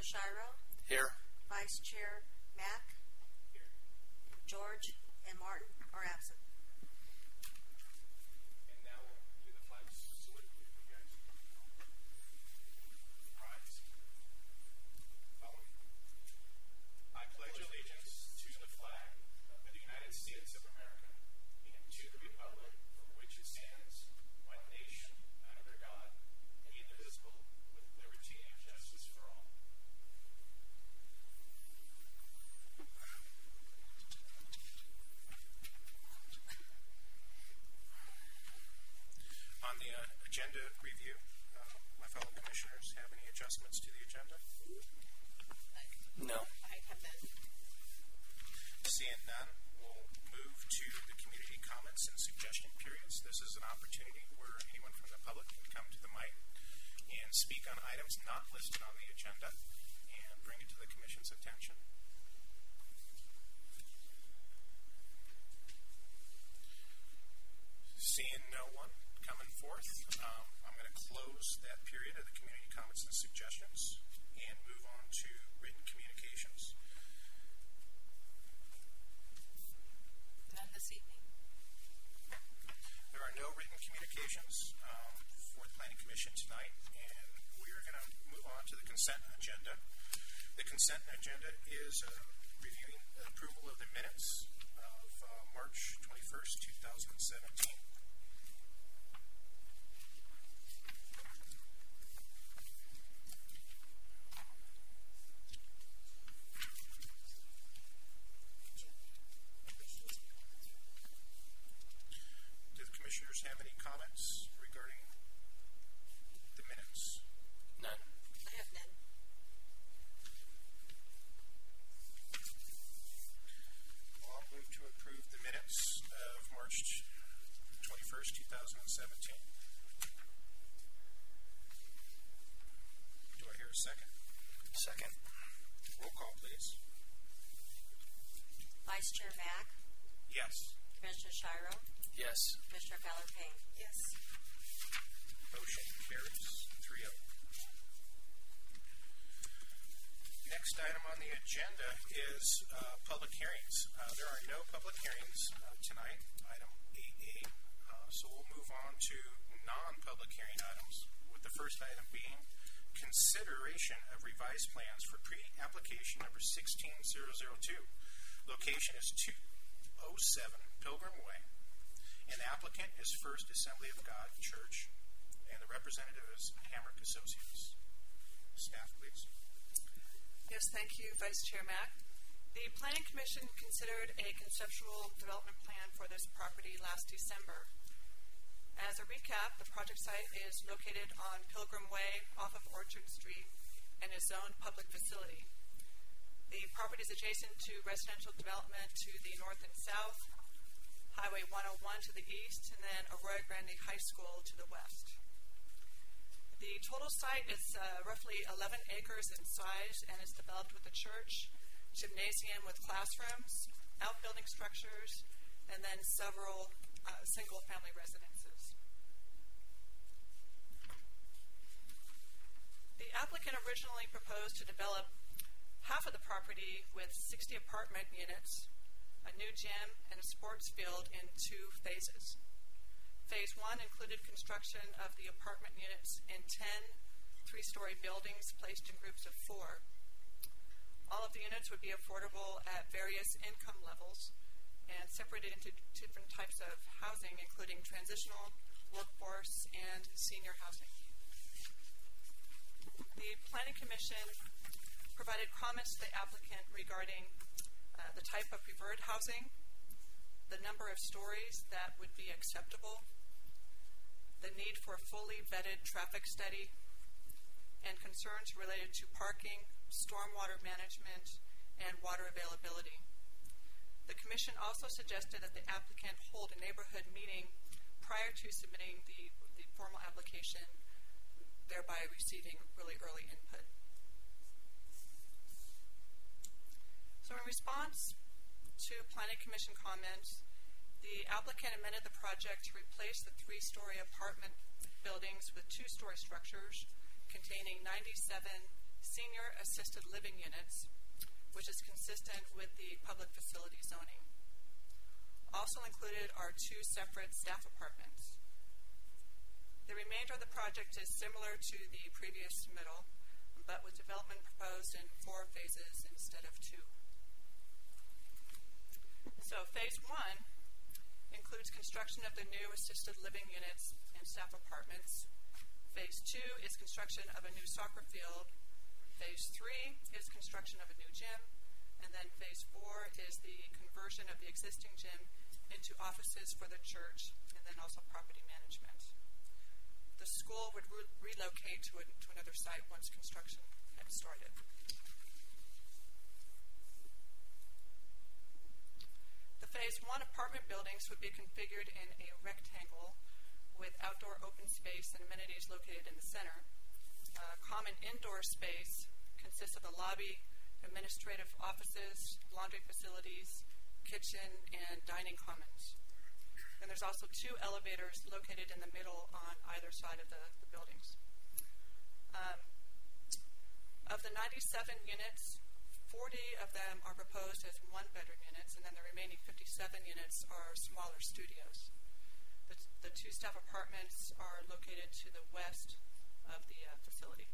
Shiro. Here. Vice Chair Mack. Here. George and Martin are absent. And now we'll do the flag salute. You guys rise. Follow me. I pledge allegiance to the flag of the United States of America and to the republic for which it stands, one nation, under God, indivisible, with liberty and justice for all. On the agenda review, my fellow commissioners have any adjustments to the agenda? No. I have none. Seeing none, we'll move to the community comments and suggestion periods. This is an opportunity where anyone from the public can come to the mic and speak on items not listed on the agenda and bring it to the commission's attention. Seeing no one coming forth, I'm going to close that period of the community comments and suggestions and move on to written communications. None this evening. There are no written communications for the Planning Commission tonight, and we are going to move on to the consent agenda. The consent agenda is reviewing the approval of the minutes of March 21st, 2017. Do the commissioners have any comments regarding the minutes? None. I have none. I'll move to approve the minutes of March 21st, 2017. Do I hear a second? Second. Roll call, please. Vice Chair Mack. Yes. Commissioner Shiro. Yes. Commissioner Fowler Payne. Yes. Motion carries 3-0. Next item on the agenda is public hearings. There are no public hearings tonight, item 8A. So we'll move on to non-public hearing items, with the first item being consideration of revised plans for pre-application number 16002. Location is 207 Pilgrim Way, and the applicant is First Assembly of God Church, and the representative is Hamrick Associates. Staff, please. Yes, thank you, Vice Chair Mack. The Planning Commission considered a conceptual development plan for this property last December. As a recap, the project site is located on Pilgrim Way off of Orchard Street and is zoned public facility. The property is adjacent to residential development to the north and south, Highway 101 to the east, and then Arroyo Grande High School to the west. The total site is roughly 11 acres in size and is developed with a church, gymnasium with classrooms, outbuilding structures, and then several single-family residences. The applicant originally proposed to develop half of the property with 60 apartment units, a new gym, and a sports field in 2 phases. Phase 1 included construction of the apartment units in 10 3-story buildings placed in groups of 4. All of the units would be affordable at various income levels and separated into 2 different types of housing, including transitional, workforce, and senior housing. The Planning Commission provided comments to the applicant regarding the type of preferred housing, the number of stories that would be acceptable, the need for a fully vetted traffic study, and concerns related to parking, stormwater management, and water availability. The Commission also suggested that the applicant hold a neighborhood meeting prior to submitting the formal application, thereby receiving really early input. So in response to Planning Commission comments, the applicant amended the project to replace the 3-story apartment buildings with 2-story structures containing 97 senior assisted living units, which is consistent with the public facility zoning. Also included are 2 separate staff apartments. The remainder of the project is similar to the previous submittal, but with development proposed in 4 phases instead of 2. So phase 1 includes construction of the new assisted living units and staff apartments. Phase 2 is construction of a new soccer field. Phase 3 is construction of a new gym. And then phase 4 is the conversion of the existing gym into offices for the church, and then also property management. The school would relocate to another site once construction had started. The phase 1 apartment buildings would be configured in a rectangle with outdoor open space and amenities located in the center. Common indoor space consists of the lobby, administrative offices, laundry facilities, kitchen, and dining commons. And there's also 2 elevators located in the middle on either side of the buildings. Of the 97 units, 40 of them are proposed as 1-bedroom units, and then the remaining 57 units are smaller studios. The 2 staff apartments are located to the west of the facility.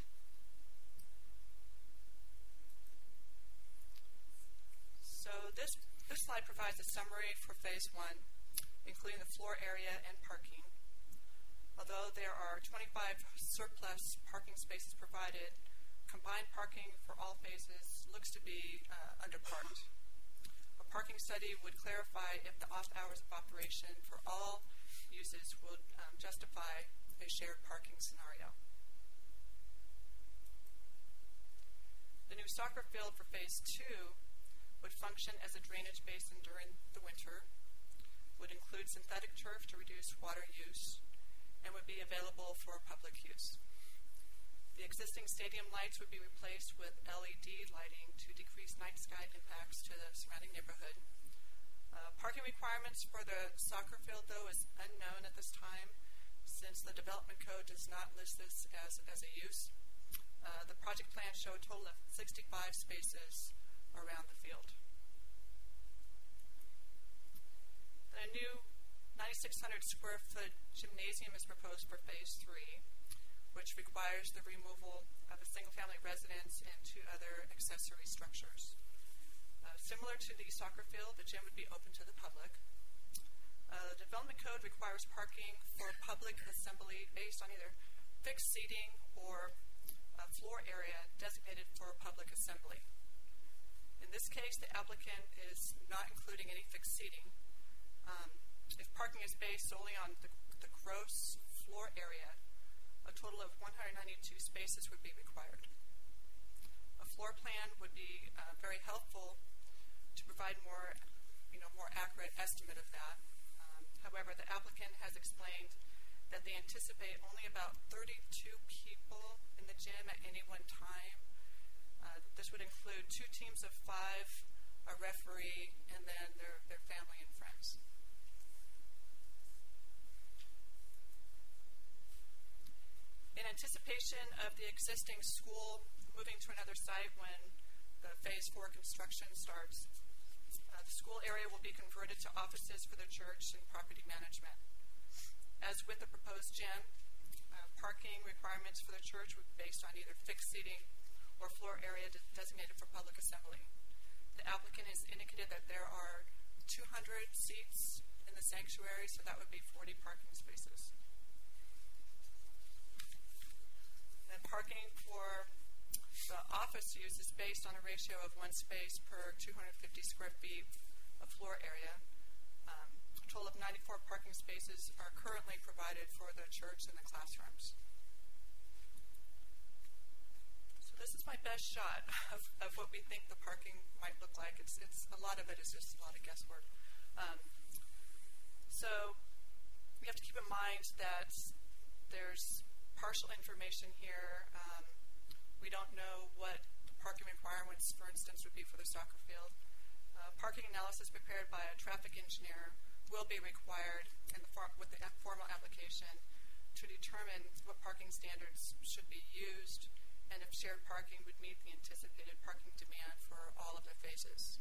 So this slide provides a summary for phase 1, including the floor area and parking. Although there are 25 surplus parking spaces provided, combined parking for all phases looks to be underparked. A parking study would clarify if the off hours of operation for all uses would justify a shared parking scenario. The new soccer field for phase 2 would function as a drainage basin during the winter, would include synthetic turf to reduce water use, and would be available for public use. The existing stadium lights would be replaced with LED lighting to decrease night sky impacts to the surrounding neighborhood. Parking requirements for the soccer field, though, is unknown at this time, since the development code does not list this as a use. The project plan showed a total of 65 spaces around the field. A new 9,600 square foot gymnasium is proposed for phase 3, which requires the removal of a single-family residence and 2 other accessory structures. Similar to the soccer field, the gym would be open to the public. The development code requires parking for public assembly based on either fixed seating or a floor area designated for public assembly. In this case, the applicant is not including any fixed seating. If parking is based solely on the gross floor area, a total of 192 spaces would be required. A floor plan would be very helpful to provide more accurate estimate of that. However, the applicant has explained that they anticipate only about 32 people in the gym at any one time. This would include 2 teams of 5, a referee, and then their family and friends. In anticipation of the existing school moving to another site when the phase 4 construction starts, the school area will be converted to offices for the church and property management. As with the proposed gym, parking requirements for the church would be based on either fixed seating or floor area designated for public assembly. The applicant has indicated that there are 200 seats in the sanctuary, so that would be 40 parking spaces. And parking for the office use is based on a ratio of 1 space per 250 square feet of floor area. A total of 94 parking spaces are currently provided for the church and the classrooms. So this is my best shot of what we think the parking might look like. It's a lot of it is just a lot of guesswork. So we have to keep in mind that there's partial information here. We don't know what the parking requirements, for instance, would be for the soccer field. Parking analysis prepared by a traffic engineer will be required with the formal application to determine what parking standards should be used and if shared parking would meet the anticipated parking demand for all of the phases.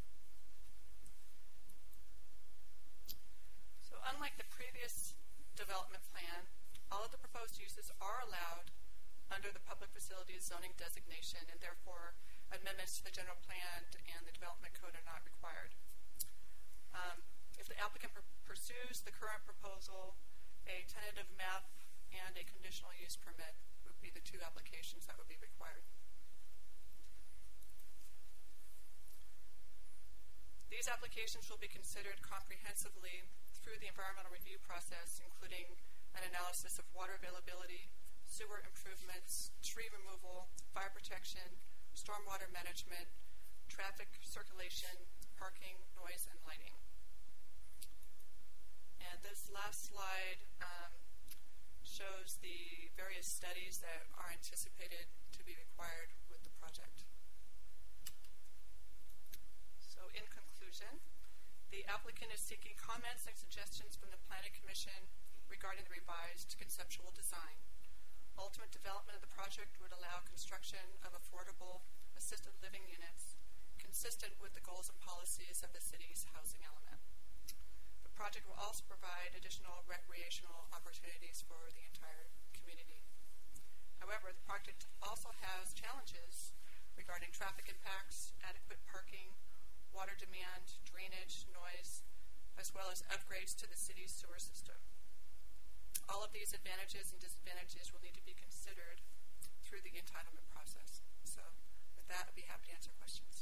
So unlike the previous development plan, all of the proposed uses are allowed under the public facilities zoning designation, and therefore amendments to the general plan and the development code are not required. If the applicant pursues the current proposal, a tentative map and a conditional use permit would be the two applications that would be required. These applications will be considered comprehensively through the environmental review process, including an analysis of water availability, sewer improvements, tree removal, fire protection, stormwater management, traffic circulation, parking, noise, and lighting. And this last slide shows the various studies that are anticipated to be required with the project. So in conclusion, the applicant is seeking comments and suggestions from the Planning Commission regarding the revised conceptual design. Ultimate development of the project would allow construction of affordable assisted living units consistent with the goals and policies of the city's housing element. The project will also provide additional recreational opportunities for the entire community. However, the project also has challenges regarding traffic impacts, adequate parking, water demand, drainage, noise, as well as upgrades to the city's sewer system. All of these advantages and disadvantages will need to be considered through the entitlement process. So with that, I'd be happy to answer questions.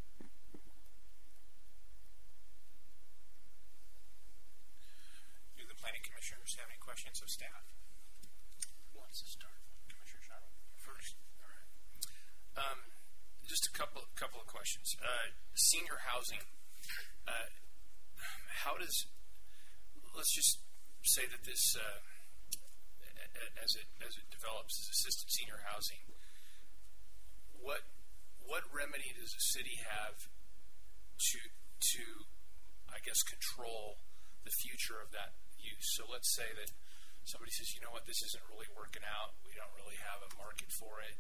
Do the planning commissioners have any questions of staff? Who wants to start? Commissioner Shottle first. All right. Just a couple of questions. Senior housing. How does? Let's just say that this, as it develops as assisted senior housing, what remedy does the city have to I guess control the future of that use? So let's say that somebody says, you know what, this isn't really working out. We don't really have a market for it.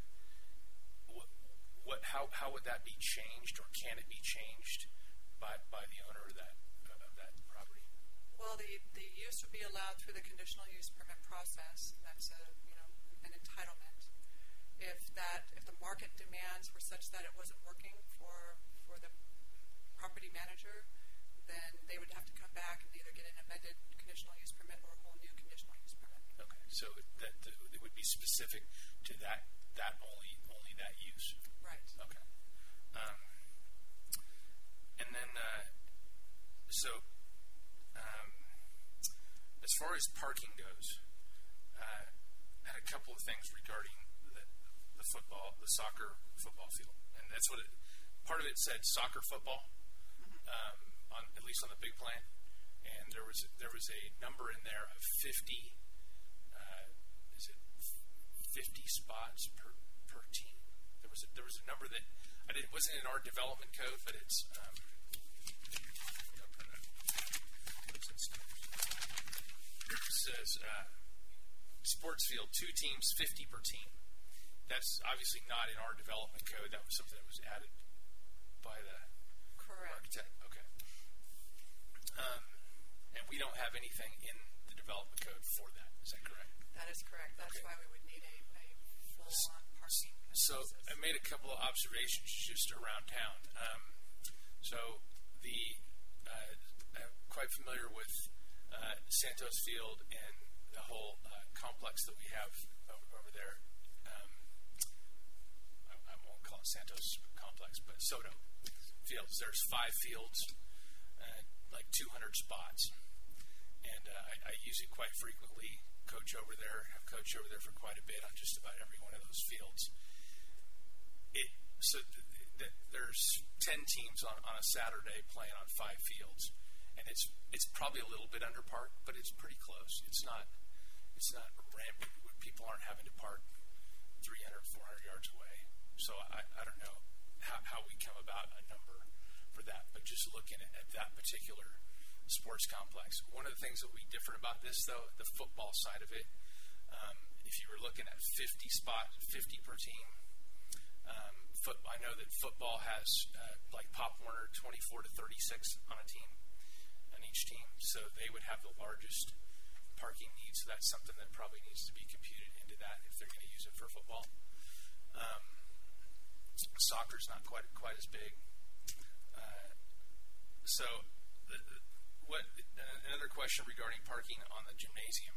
How would that be changed, or can it be changed by the owner of that property? Well, the use would be allowed through the conditional use permit process. That's an entitlement. If the market demands were such that it wasn't working for the property manager, then they would have to come back and either get an amended conditional use permit or a whole new conditional use permit. Okay, so it would be specific to that only that use. Right. Okay. And then as far as parking goes, I had a couple of things regarding the soccer football field, and that's what part of it said soccer football, at least on the big plan, and there was a number in there of 50. Is it 50 spots per team? There was a number that it wasn't in our development code, but it's. It says sports field, 2 teams, 50 per team. That's obviously not in our development code. That was something that was added by the architect. Okay. And we don't have anything in the development code for that. Is that correct? That is correct. That's Okay. why we would need a full-on parking. So I made a couple of observations just around town. I'm quite familiar with Santos Field and the whole complex that we have over there. I won't call it Santos Complex, but Soto Fields. There's 5 fields, like 200 spots, and I use it quite frequently. Have coached over there for quite a bit on just about every one of those fields. There's 10 teams on a Saturday playing on 5 fields, and it's probably a little bit under parked, but it's pretty close. It's not rampant. People aren't having to park 300, 400 yards away. So I don't know how we come about a number for that, but just looking at that particular sports complex. One of the things that will be different about this, though, the football side of it, if you were looking at 50 per team, I know that football has like Pop Warner 24 to 36 on each team, so they would have the largest parking needs. So that's something that probably needs to be computed into that if they're going to use it for football. Soccer's not quite as big. Another question regarding parking on the gymnasium.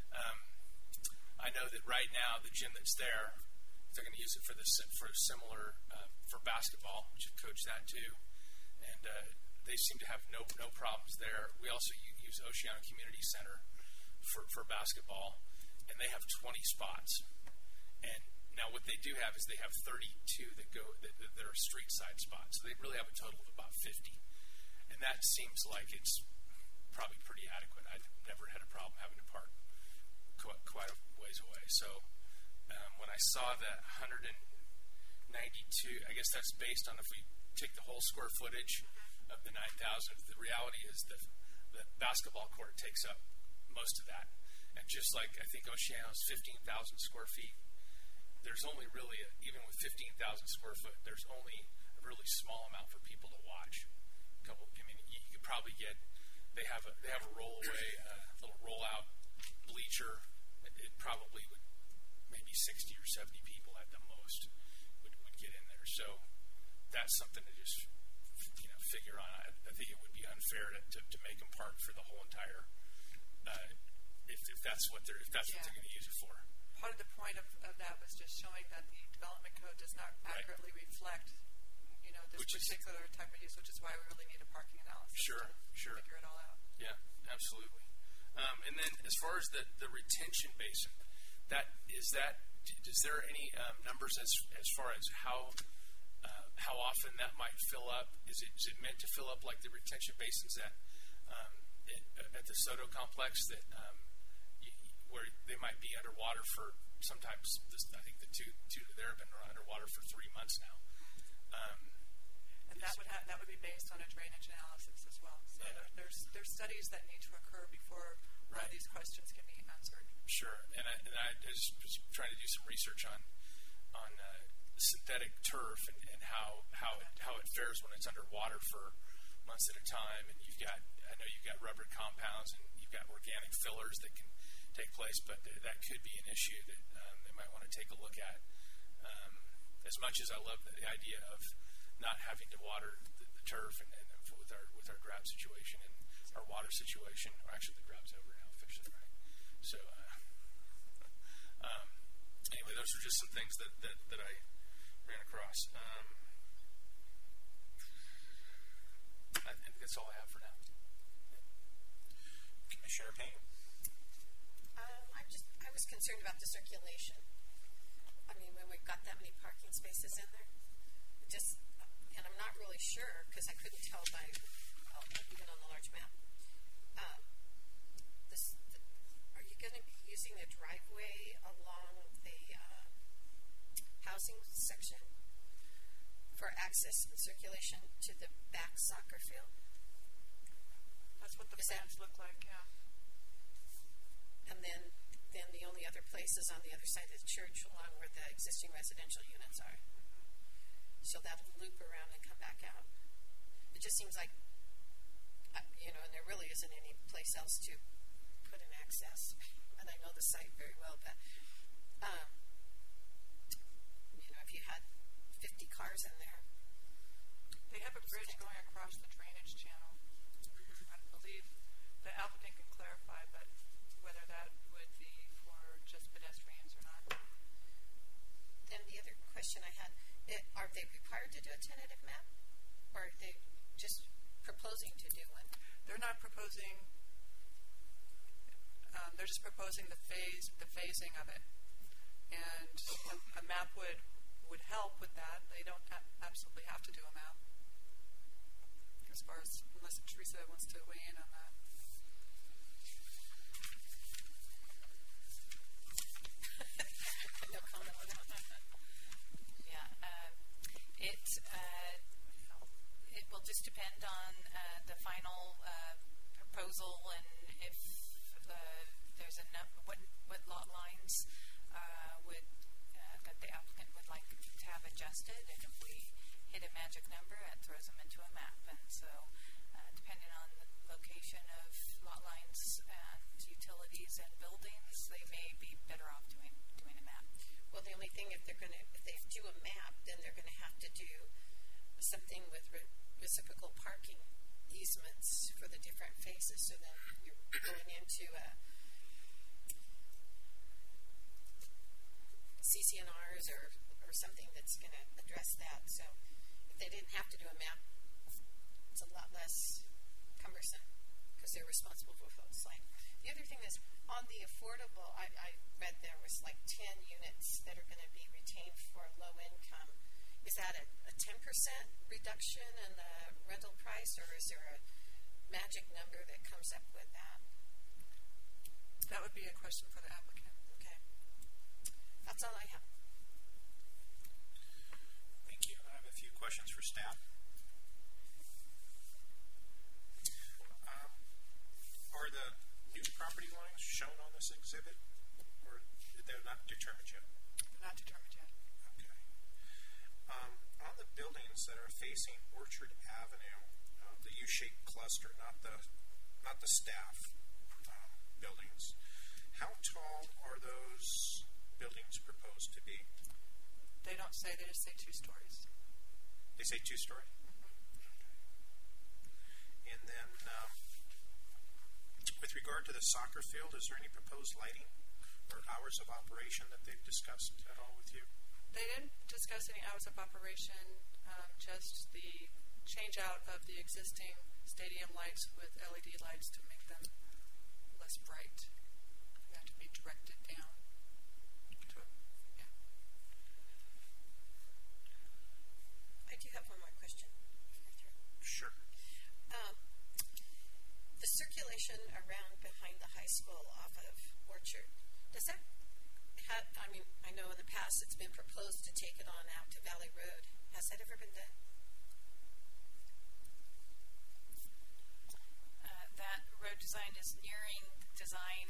I know that right now the gym that's there, they're going to use it for similar for basketball, which I've coached that too, and they seem to have no problems there. We also use Oceano Community Center for basketball, and they have 20 spots. And now what they do have is they have 32 that are street side spots. So they really have a total of about 50, and that seems like it's probably pretty adequate. I've never had a problem having to park quite a ways away. So when I saw that 192, I guess that's based on if we take the whole square footage of the 9,000. The reality is the basketball court takes up most of that. And just like I think Oceano's 15,000 square feet, there's only really, even with 15,000 square foot, there's only a really small amount for people to watch. You could probably get, they have a rollaway, little rollout bleacher. It probably would, maybe 60 or 70 people at the most would get in there. So that's something to just figure on. I think it would be unfair to make them park for the whole entire if that's what they're going to use it for. Part of the point of that was just showing that the development code does not accurately reflect, this particular type of use, which is why we really need a parking analysis to figure it all out. Yeah, absolutely. And then as far as the retention basin, is there any numbers as far as how often that might fill up? Is it meant to fill up like the retention basins at the Soto complex where they might be underwater for sometimes? I think the two there have been underwater for 3 months now. And that would be based on a drainage analysis as well. So there's studies that need to occur before these questions can be answered. Sure, and I just was trying to do some research on synthetic turf and how it fares when it's underwater for months at a time. And I know you've got rubber compounds and you've got organic fillers that can take place, but that could be an issue that they might want to take a look at. As much as I love the idea of not having to water the turf and with our drought situation and our water situation, or actually the drought's over now officially, right? So anyway, those are just some things that I ran across. I think that's all I have for now. Commissioner Payne. I was concerned about the circulation. I mean, when we've got that many parking spaces in there, and I'm not really sure because I couldn't tell by even on the large map. Are you going to be using the driveway along the housing section for access and circulation to the back soccer field? That's what the plans look like, yeah. And then the only other place is on the other side of the church along where the existing residential units are. Mm-hmm. So that'll loop around and come back out. It just seems like, and there really isn't any place else to put an access. And I know the site very well, but, if you had 50 cars in there. They have a bridge going across the drainage channel. Mm-hmm. I believe the applicant can clarify, but whether that would be for just pedestrians or not. Then the other question I had, are they required to do a tentative map? Or are they just proposing to do one? They're not proposing, they're just proposing the phasing of it. And a map would help with that. They don't absolutely have to do a map. Unless Teresa wants to weigh in on that. No comment on that. Yeah, it will just depend on the final proposal and if there's what lot lines that the applicant would like to have a suggested, and if we hit a magic number, it throws them into a map. And so, depending on the location of lot lines and utilities and buildings, they may be better off doing a map. Well, the only thing, if they do a map, then they're going to have to do something with reciprocal parking easements for the different phases. So then you're going into a CCNRs or something that's going to address that. So if they didn't have to do a map, it's a lot less cumbersome because they're responsible for full site. The other thing is on the affordable, I read there was like 10 units that are going to be retained for low income. Is that a 10% reduction in the rental price, or is there a magic number that comes up with that? That would be a question for the applicant. Okay. That's all I have. Thank you. I have a few questions for staff. Are the new property lines shown on this exhibit, or they're not determined yet? Not determined yet. Okay. On the buildings that are facing Orchard Avenue, the U-shaped cluster, not the staff buildings, how tall are those buildings proposed to be? They don't say, they just say 2 stories. They say 2-story? Mm-hmm. Okay. And then with regard to the soccer field, is there any proposed lighting or hours of operation that they've discussed at all with you? They didn't discuss any hours of operation, just the change out of the existing stadium lights with LED lights to make them less bright. They have to be directed down. Yeah. I do have one more question. Sure. The circulation around behind the high school off of Orchard, does that have, I know in the past it's been proposed to take it on out to Valley Road. Has that ever been done? That road design is nearing design,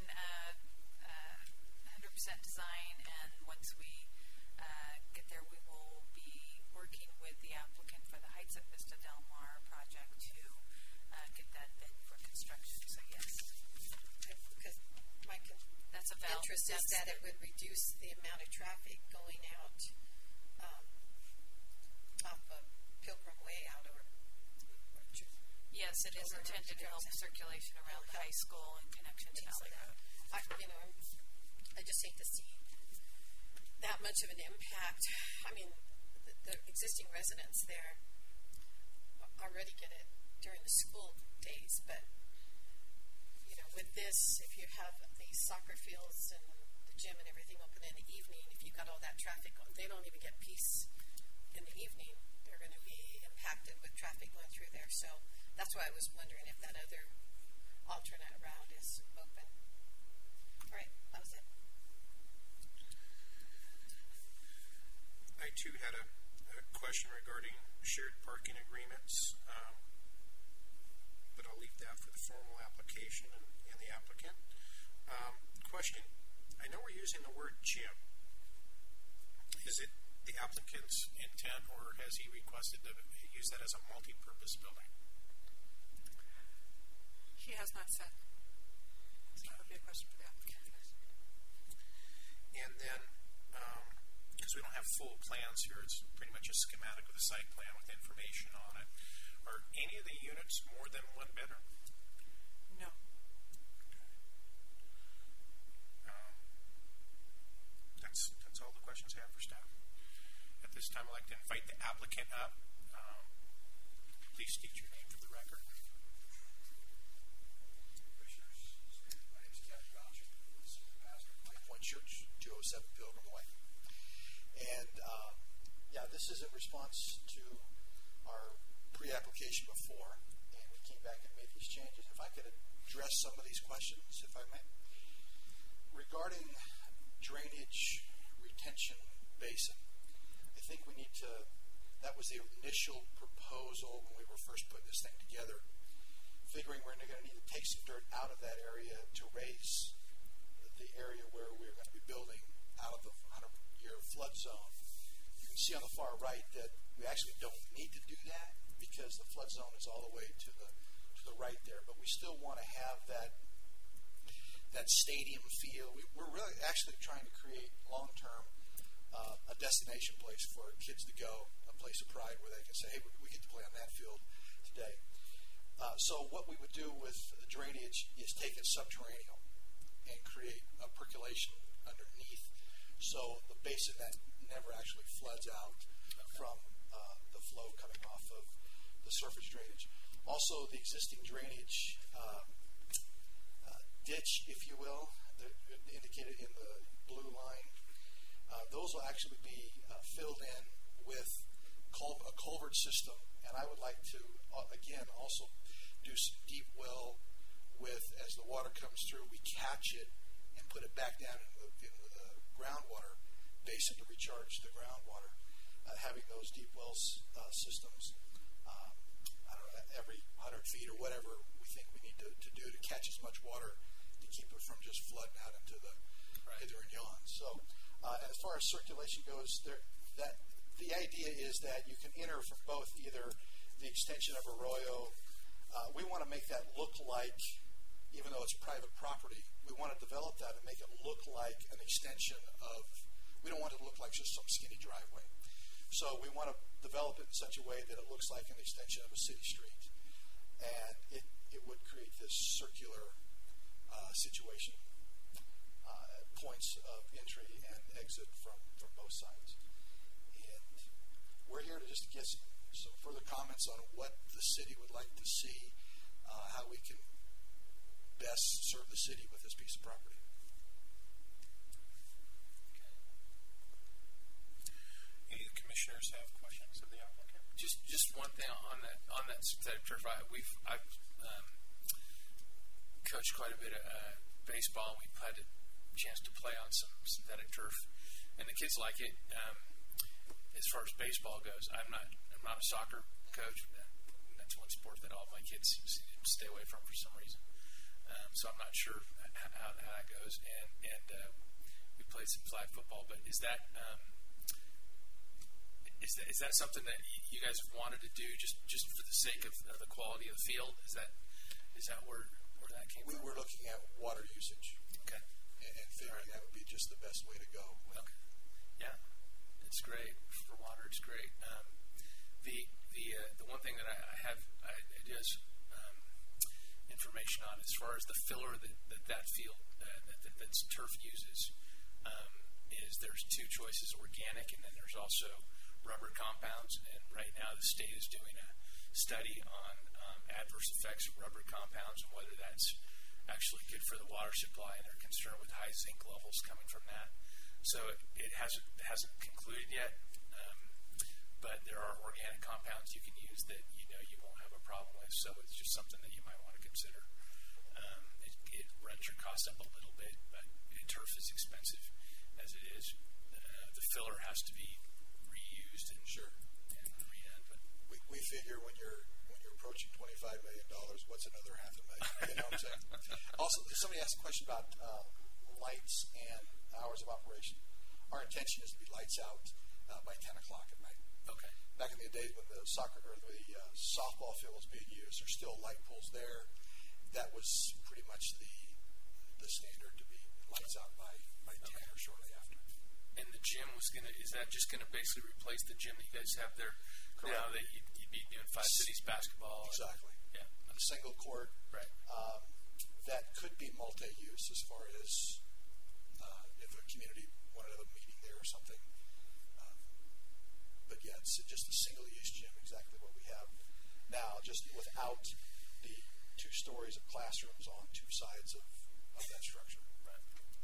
100% design, and once we get there, we will be working with the applicant for the Heights of Vista Del Mar project to get that bid for construction. So yes, Because my that's a interest is that it would reduce the amount of traffic going out off of Pilgrim Way out over Orchard. Yes, it is intended to help circulation around the high school in connection to Valley Road. I just hate to see that much of an impact. I mean, the existing residents there already get it during the school days, but with this, if you have these soccer fields and the gym and everything open in the evening, if you've got all that traffic on, they don't even get peace in the evening. They're going to be impacted with traffic going through there. So that's why I was wondering if that other alternate route is open. All right, that was it. I too had a question regarding shared parking agreements, but I'll leave that for the formal application and the applicant. Question, I know we're using the word gym. Is it the applicant's intent, or has he requested to use that as a multi-purpose building? He has not said. So that would be a question for the applicant. And then, because we don't have full plans here, it's pretty much a schematic with a site plan with information on it. Are any of the units more than 1 bedroom? No. That's all the questions I have for staff. At this time, I'd like to invite the applicant up. Please state your name for the record. Commissioners, my name is Kevin Gotcha. I'm the pastor of High Point Church, 207 Pilgrim Way. And this is in response to our pre-application before, and we came back and made these changes. If I could address some of these questions, if I may. Regarding drainage retention basin, I think we need to, that was the initial proposal when we were first putting this thing together, figuring we're going to need to take some dirt out of that area to raise the area where we're going to be building out of the 100-year flood zone. And see on the far right that we actually don't need to do that because the flood zone is all the way to the right there. But we still want to have that stadium feel. We're really actually trying to create long-term a destination place for kids to go, a place of pride where they can say, hey, we get to play on that field today. So what we would do with drainage is take it subterranean and create a percolation underneath, so the basin that never actually floods out from the flow coming off of the surface drainage. Also, the existing drainage ditch, if you will, indicated in the blue line, those will actually be filled in with a culvert system, and I would like to, again, also do some deep well with, as the water comes through, we catch it and put it back down into the groundwater basin to recharge the groundwater. Having those deep wells systems, I don't know, every 100 feet or whatever we think we need to do to catch as much water to keep it from just flooding out into the hither and yon. So, as far as circulation goes, the idea is that you can enter from both either the extension of Arroyo. We want to make that look like, even though it's private property, we want to develop that and make it look like an extension of, we don't want it to look like just some skinny driveway. So we want to develop it in such a way that it looks like an extension of a city street. And it would create this circular situation, points of entry and exit from both sides. And we're here to just get some further comments on what the city would like to see, how we can best serve the city with this piece of property. Any of the commissioners have questions of the applicant? Just one thing on that synthetic turf. I've coached quite a bit of baseball. We've had a chance to play on some synthetic turf, and the kids like it. As far as baseball goes, I'm not a soccer coach. That's one sport that all my kids stay away from for some reason. So I'm not sure how that goes. And we played some flag football, but is that something that you guys have wanted to do just for the sake of the quality of the field? Is that where that came from? We were looking at water usage. Okay. And figuring that would be just the best way to go. Okay. Yeah. It's great. For water, it's great. The one thing that I have ideas, information on as far as the filler that field that's turf uses, is there's two choices: organic, and then there's also rubber compounds. And right now, the state is doing a study on adverse effects of rubber compounds and whether that's actually good for the water supply, and they're concerned with high zinc levels coming from that. So it hasn't concluded yet, but there are organic compounds you can use that you won't have a problem with. So it's just something that you might want to consider. It runs your costs up a little bit, but turf is expensive as it is. The filler has to be reused and redone. But we figure when you're approaching $25 million, what's another $500,000? You know what I'm saying? Also, somebody asked a question about lights and hours of operation. Our intention is to be lights out by 10 o'clock at night. Okay. Back in the days when the soccer or the softball field was being used, there's still light poles there. That was pretty much the standard, to be lights out by 10 or shortly after. And the gym is that just going to basically replace the gym that you guys have there? Correct. Now that you'd be doing Five Cities basketball? Exactly. Yeah. A single court. Right. That could be multi-use as far as if a community wanted a meeting there or something. But yeah, it's just a single-use gym, exactly what we have now, just without the 2 stories of classrooms on 2 sides of that structure. Right.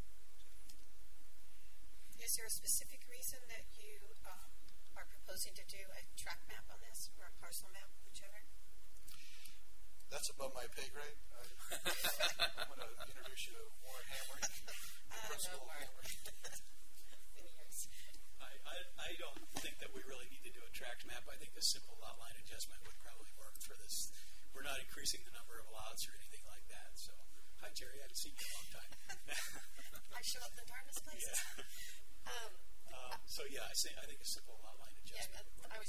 Is there a specific reason that you are proposing to do a track map on this, or a parcel map, whichever? That's above my pay grade. I'm going to introduce you to Warren Hamrick, principal of Hamrick. Many years. I don't think that we really need to do a tract map. I think a simple lot line adjustment would probably work for this. We're not increasing the number of lots or anything like that. So, hi Terry, I haven't seen you in a long time. I show up in Dartmouth places. Yeah. So yeah, I think a simple lot line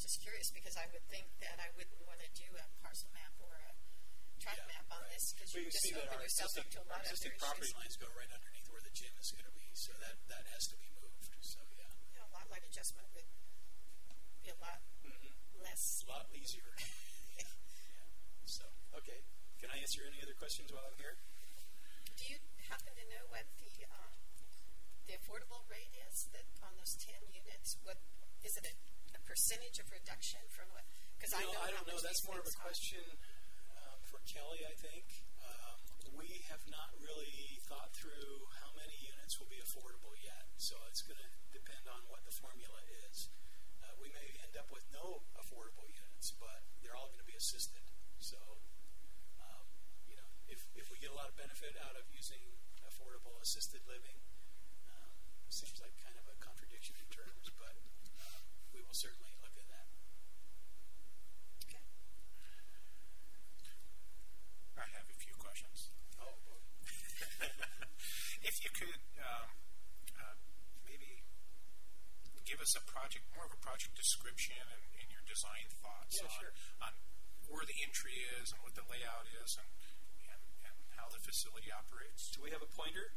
just curious because I would think that I wouldn't want to do a parcel map or a track map on this because So you you just see that open our yourself up to a lot of existing other property issues. lines go right underneath where the gym is going to be, so that has to be moved. So yeah, Yeah, a lot line adjustment would be a lot less. it's a lot easier. Yeah. So okay, can I answer any other questions while I'm here? Do you happen to know what the affordable rate is that on those 10 units? What is it? A percentage of reduction from what? Because I know I don't know. That's more of a question for Kelly, I think. We have not really thought through how many units will be affordable yet, so it's going to depend on what the formula is. We may end up with no affordable units, but they're all going to be assisted. So, if we get a lot of benefit out of using affordable assisted living, seems like kind of a contradiction in terms, but we will certainly look at that. Okay. I have a few questions. Oh, If you could maybe give us more of a project description and your design thoughts on where the entry is and what the layout is and how the facility operates. do we have a pointer?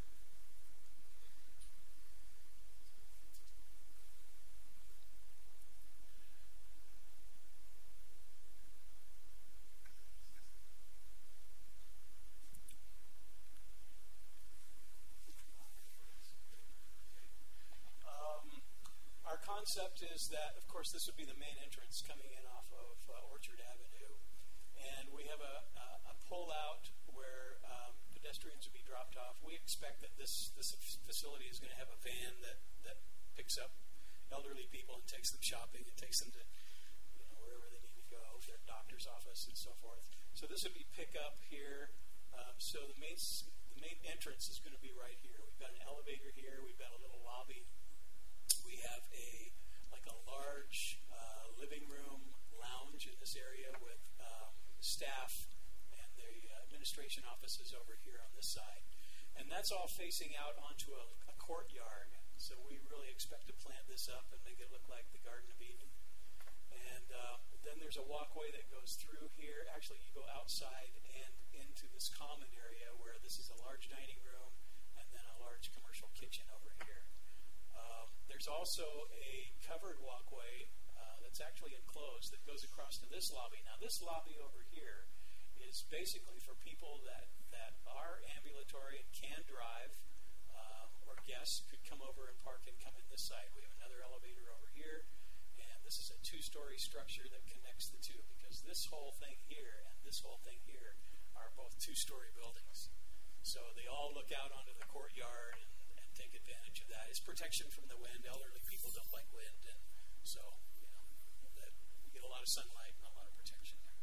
Our concept is that, of course, this would be the main entrance coming in off of Orchard Avenue, and we have a pull-out where pedestrians would be dropped off. We expect that this facility is going to have a van that picks up elderly people and takes them shopping and takes them to wherever they need to go, their doctor's office and so forth. So this would be pickup here. So the main entrance is going to be right here. We've got an elevator here. We've got a little lobby. We have a large living room lounge in this area with staff, and the administration offices over here on this side. And that's all facing out onto a courtyard. So we really expect to plant this up and make it look like the Garden of Eden. And then there's a walkway that goes through here. Actually, you go outside and into this common area where this is a large dining room and then a large commercial kitchen over here. There's also a covered walkway that's actually enclosed that goes across to this lobby. Now, this lobby over here is basically for people that are ambulatory and can drive, or guests could come over and park and come in this side. We have another elevator over here, and this is a two-story structure that connects the two because this whole thing here and this whole thing here are both two-story buildings. So they all look out onto the courtyard and take advantage of that. It's protection from the wind. Elderly people don't like wind, and so that you get a lot of sunlight and a lot of protection there.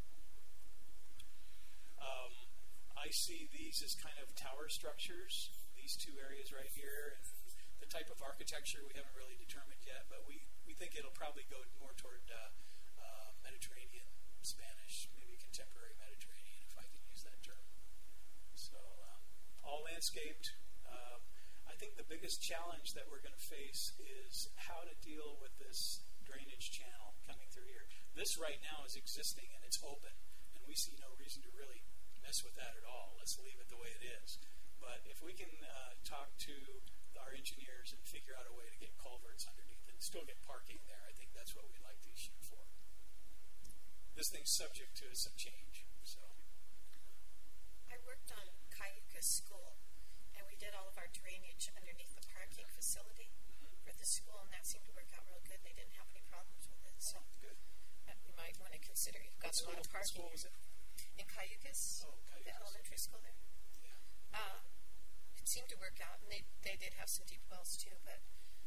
I see these as kind of tower structures, these two areas right here, and the type of architecture we haven't really determined yet, but we think it'll probably go more toward Mediterranean, Spanish, maybe contemporary Mediterranean, if I can use that term. So all landscaped. I think the biggest challenge that we're going to face is how to deal with this drainage channel coming through here. This right now is existing and it's open, and we see no reason to really mess with that at all. Let's leave it the way it is. But if we can talk to our engineers and figure out a way to get culverts underneath and still get parking there, I think that's what we'd like to shoot for. This thing's subject to some change. So I worked on Cayuga School, and we did all of our drainage underneath the parking facility for the school, and that seemed to work out real good. They didn't have any problems with it, so good. you might want to consider. You've got a lot of parking. What was it? In Cayugas, Cayugas. the elementary school there. Yeah. It seemed to work out, and they did have some deep wells too, but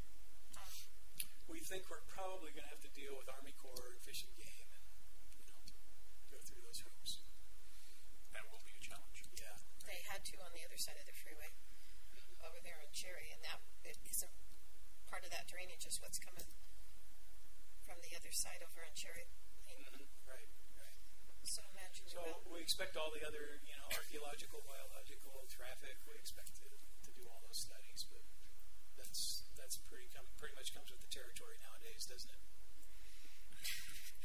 We think we're probably going to have to deal with Army Corps and Fish and Game and go through those hoops. That will be a challenge. Yeah. they had to on the other side of the freeway over there in Cherry, and that it isn't part of that drainage is what's coming from the other side over on Cherry Lane. Right. So imagine So we expect all the other, archaeological, biological, traffic. We expect to do all those studies, but that's pretty much comes with the territory nowadays, doesn't it?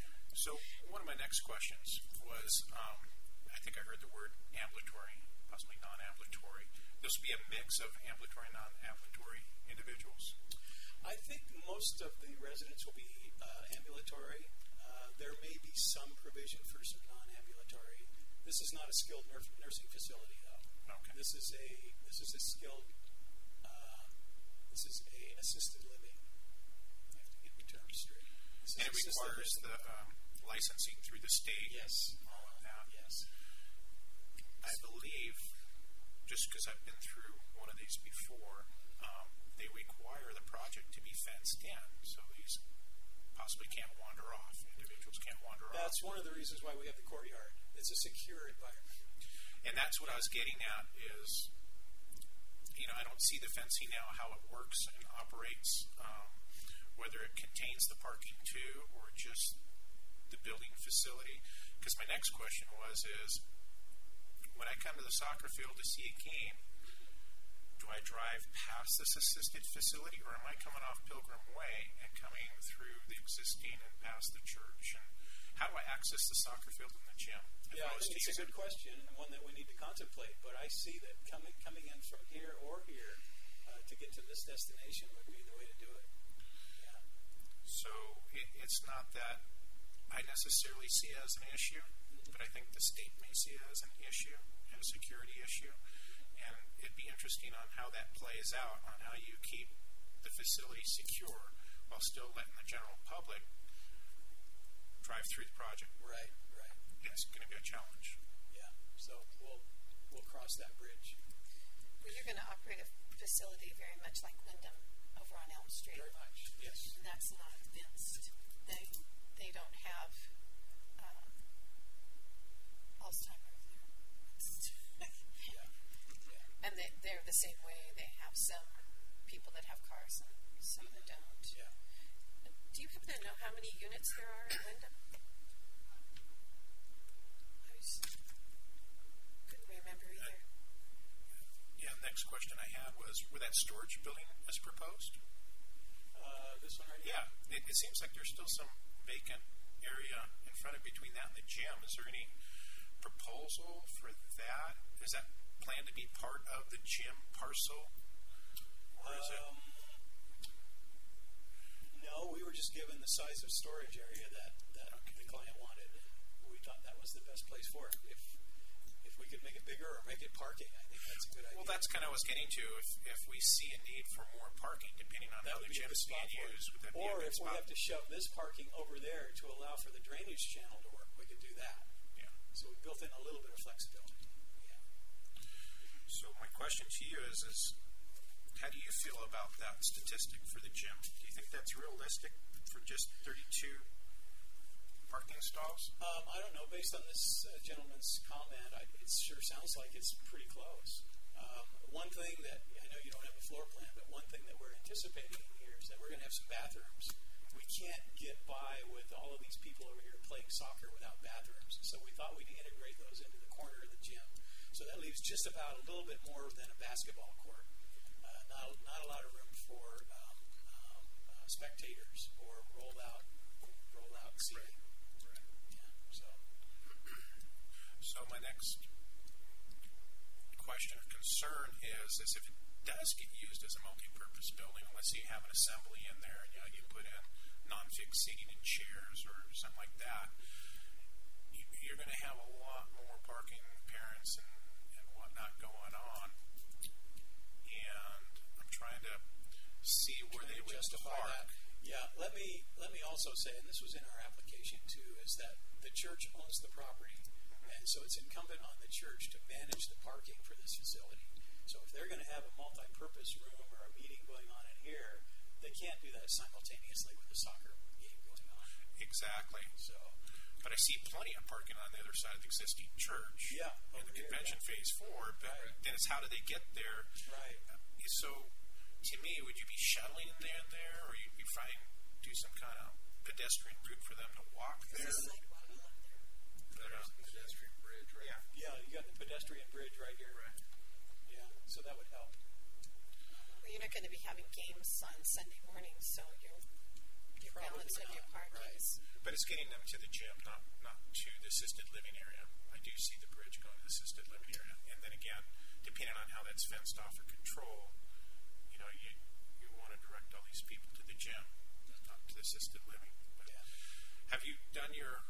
So one of my next questions was, I think I heard the word ambulatory, possibly non-ambulatory. This will be a mix of ambulatory and non-ambulatory individuals. I think most of the residents will be ambulatory. There may be some provision for some non-ambulatory. This is not a skilled nursing facility, though. Okay. This is a skilled. This is a assisted living. I have to get the terms straight. And it requires the licensing through the state. Yes. All of that. Yes. I believe, just because I've been through one of these before, they require the project to be fenced in, so these possibly can't wander off. Individuals can't wander off. That's one of the reasons why we have the courtyard. It's a secure environment. And that's what I was getting at is, I don't see the fencing now, how it works and operates, whether it contains the parking too or just the building facility. Because my next question is when I come to the soccer field to see a game, do I drive past this assisted facility, or am I coming off Pilgrim Way and coming through the existing and past the church? And how do I access the soccer field and the gym? Yeah, I think it's a good question and one that we need to contemplate. But I see that coming in from here or here to get to this destination would be the way to do it. Yeah. So it's not that I necessarily see it as an issue, but I think the state may see it as an issue and a security issue. And it'd be interesting on how that plays out, on how you keep the facility secure while still letting the general public drive through the project. Right. It's going to be a challenge. Yeah. So we'll cross that bridge. Well, you're going to operate a facility very much like Wyndham over on Elm Street. Very much. Yes. And that's not fenced. They don't have Alzheimer's there. Yeah. And they're the same way. They have some people that have cars and some that don't. Yeah. Do you happen to know how many units there are at Wyndham? Couldn't remember either. Next question I had was, where that storage building is proposed? This one right here? Yeah. It seems like there's still some vacant area in front of between that and the gym. Is there any proposal for that? Is that planned to be part of the gym parcel? Or is it? No, we were just given the size of storage area that the client wanted, and we thought that was the best place for it. If we could make it bigger or make it parking, I think that's a good idea. Well, that's kind of what I was getting to. If we see a need for more parking, depending on how the gym is being used, would that be a or good if we spot? have to shove this parking over there to allow for the drainage channel to work, we could do that. Yeah. So we built in a little bit of flexibility. Yeah. So my question to you is how do you feel about that statistic for the gym? Do you think that's realistic for just 32 parking stalls? I don't know. Based on this gentleman's comment, it sure sounds like it's pretty close. One thing that, I know you don't have a floor plan, but one thing that we're anticipating here is that we're going to have some bathrooms. We can't get by with all of these people over here playing soccer without bathrooms. So we thought we'd integrate those into the corner of the gym. So that leaves just about a little bit more than a basketball court. Not a lot of room for spectators or rolled out seating. Right. Yeah. So my next question of concern is if it does get used as a multi-purpose building, let's say you have an assembly in there and you put in non-fixed seating and chairs or something like that, you're going to have a lot more parking, parents and whatnot going on. And I'm trying to see where they would justify park. that. Yeah, let me also say, and this was in our application too, is that the church owns the property, and so it's incumbent on the church to manage the parking for this facility. So if they're going to have a multi-purpose room or a meeting going on in here, they can't do that simultaneously with the soccer game going on. Exactly. So, but I see plenty of parking on the other side of the existing church. Yeah, in over the here, convention yeah. phase 4. But Right. then it's how do they get there? right. So, to me, would you be shuttling them there, or you'd be trying to do some kind of pedestrian route for them to walk there? There's a sidewalk along there. Pedestrian bridge, right? Yeah, you got the pedestrian bridge right here. Right. Yeah, so that would help. Well, you're not going to be having games on Sunday mornings, so your Probably balance of your not, parking right. is But it's getting them to the gym, not to the assisted living area. I do see the bridge going to the assisted living area. And then again, depending on how that's fenced off or controlled, you want to direct all these people to the gym, not to the assisted living. But have you done your,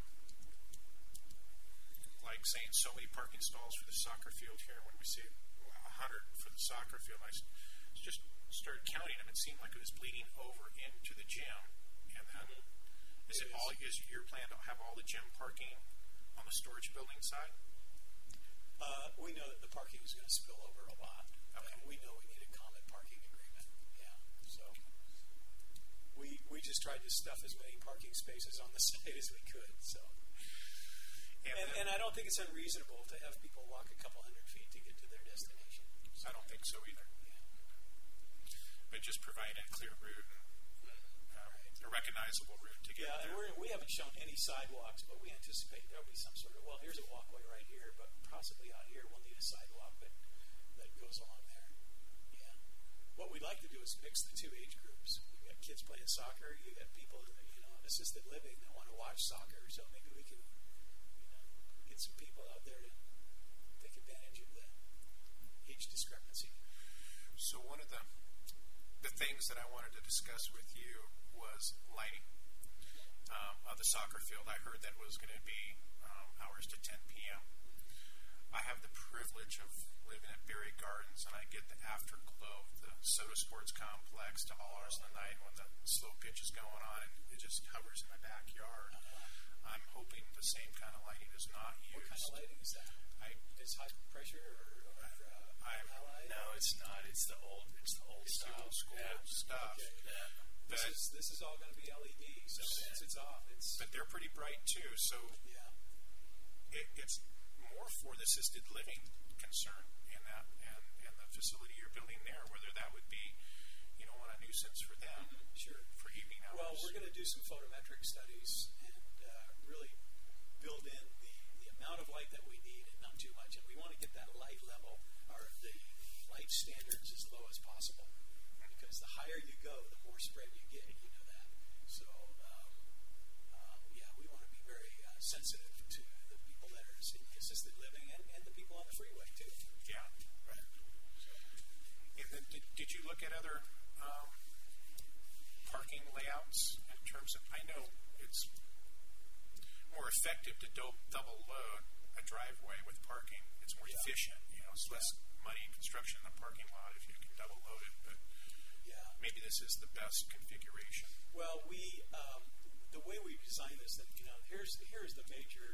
like saying so many parking stalls for the soccer field here? When we see 100 for the soccer field, I just started counting them. It seemed like it was bleeding over into the gym. And then is your plan to have all the gym parking on the storage building side? We know that the parking is going to spill over a lot. Okay. And we know we need a common parking agreement. Yeah. So we just tried to stuff as many parking spaces on the site as we could. So and I don't think it's unreasonable to have people walk a couple hundred feet to get to their destination. I don't think so either. Yeah. But just providing a clear route and a recognizable route to get there. And we haven't shown any sidewalks, but we anticipate there'll be some sort of, here's a walkway right here, but possibly out here we'll need a sidewalk that goes along there. Yeah. What we'd like to do is mix the two age groups. You've got kids playing soccer, you've got people in assisted living that want to watch soccer, so maybe we can get some people out there to take advantage of the age discrepancy. So one of the things that I wanted to discuss with you was lighting of the soccer field. I heard that was going to be hours to 10 p.m. I have the privilege of living at Berry Gardens, and I get the afterglow of the Soda Sports Complex to all hours of the night when the slow pitch is going on, and it just hovers in my backyard. I'm hoping the same kind of lighting is not used. What kind of lighting is that? Is high pressure or Allied? No, it's not. It's the old style. Old school stuff. Okay. Yeah. This is all going to be LED, so once it's off, But they're pretty bright too. So it's more for the assisted living concern in that and the facility you're building there, whether that would be, a nuisance for them. Sure. For evening hours. Well, we're going to do some photometric studies and really build in the amount of light that we need and not too much. And we want to get that light level or the light standards as low as possible. Because the higher you go, the more spread you get. You know that. So, we want to be very sensitive to the people that are in the assisted living and the people on the freeway, too. Yeah. Right. So, and then did you look at other parking layouts in terms of, I know it's more effective to double load a driveway with parking. It's more efficient. It's less money in construction in the parking lot if you can double load it. But maybe this is the best configuration. Well, the way we designed this, here's the major,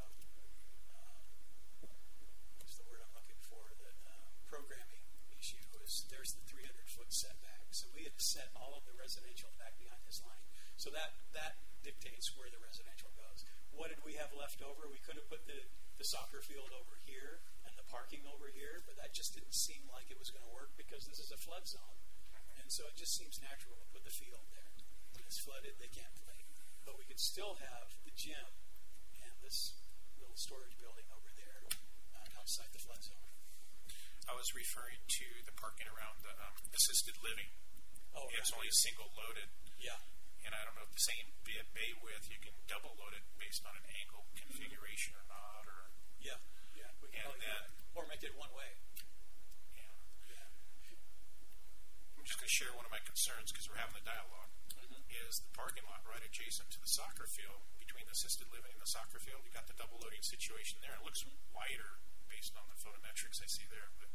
what's the word I'm looking for? The programming issue is there's the 300-foot setback. So we had to set all of the residential back behind this line. So that dictates where the residential goes. What did we have left over? We could have put the soccer field over here and the parking over here, but that just didn't seem like it was going to work because this is a flood zone. And so it just seems natural to put the field there. When it's flooded, they can't play. But we could still have the gym and this little storage building over there outside the flood zone. I was referring to the parking around the assisted living. Oh, it's only a single loaded. Yeah. And I don't know if the same bay width, you can double load it based on an angle configuration or not. Or Yeah. We can or make it one way. Yeah. I'm just going to share one of my concerns because we're having the dialogue. Is the parking lot right adjacent to the soccer field between the assisted living and the soccer field? You got the double loading situation there. It looks wider based on the photometrics I see there, but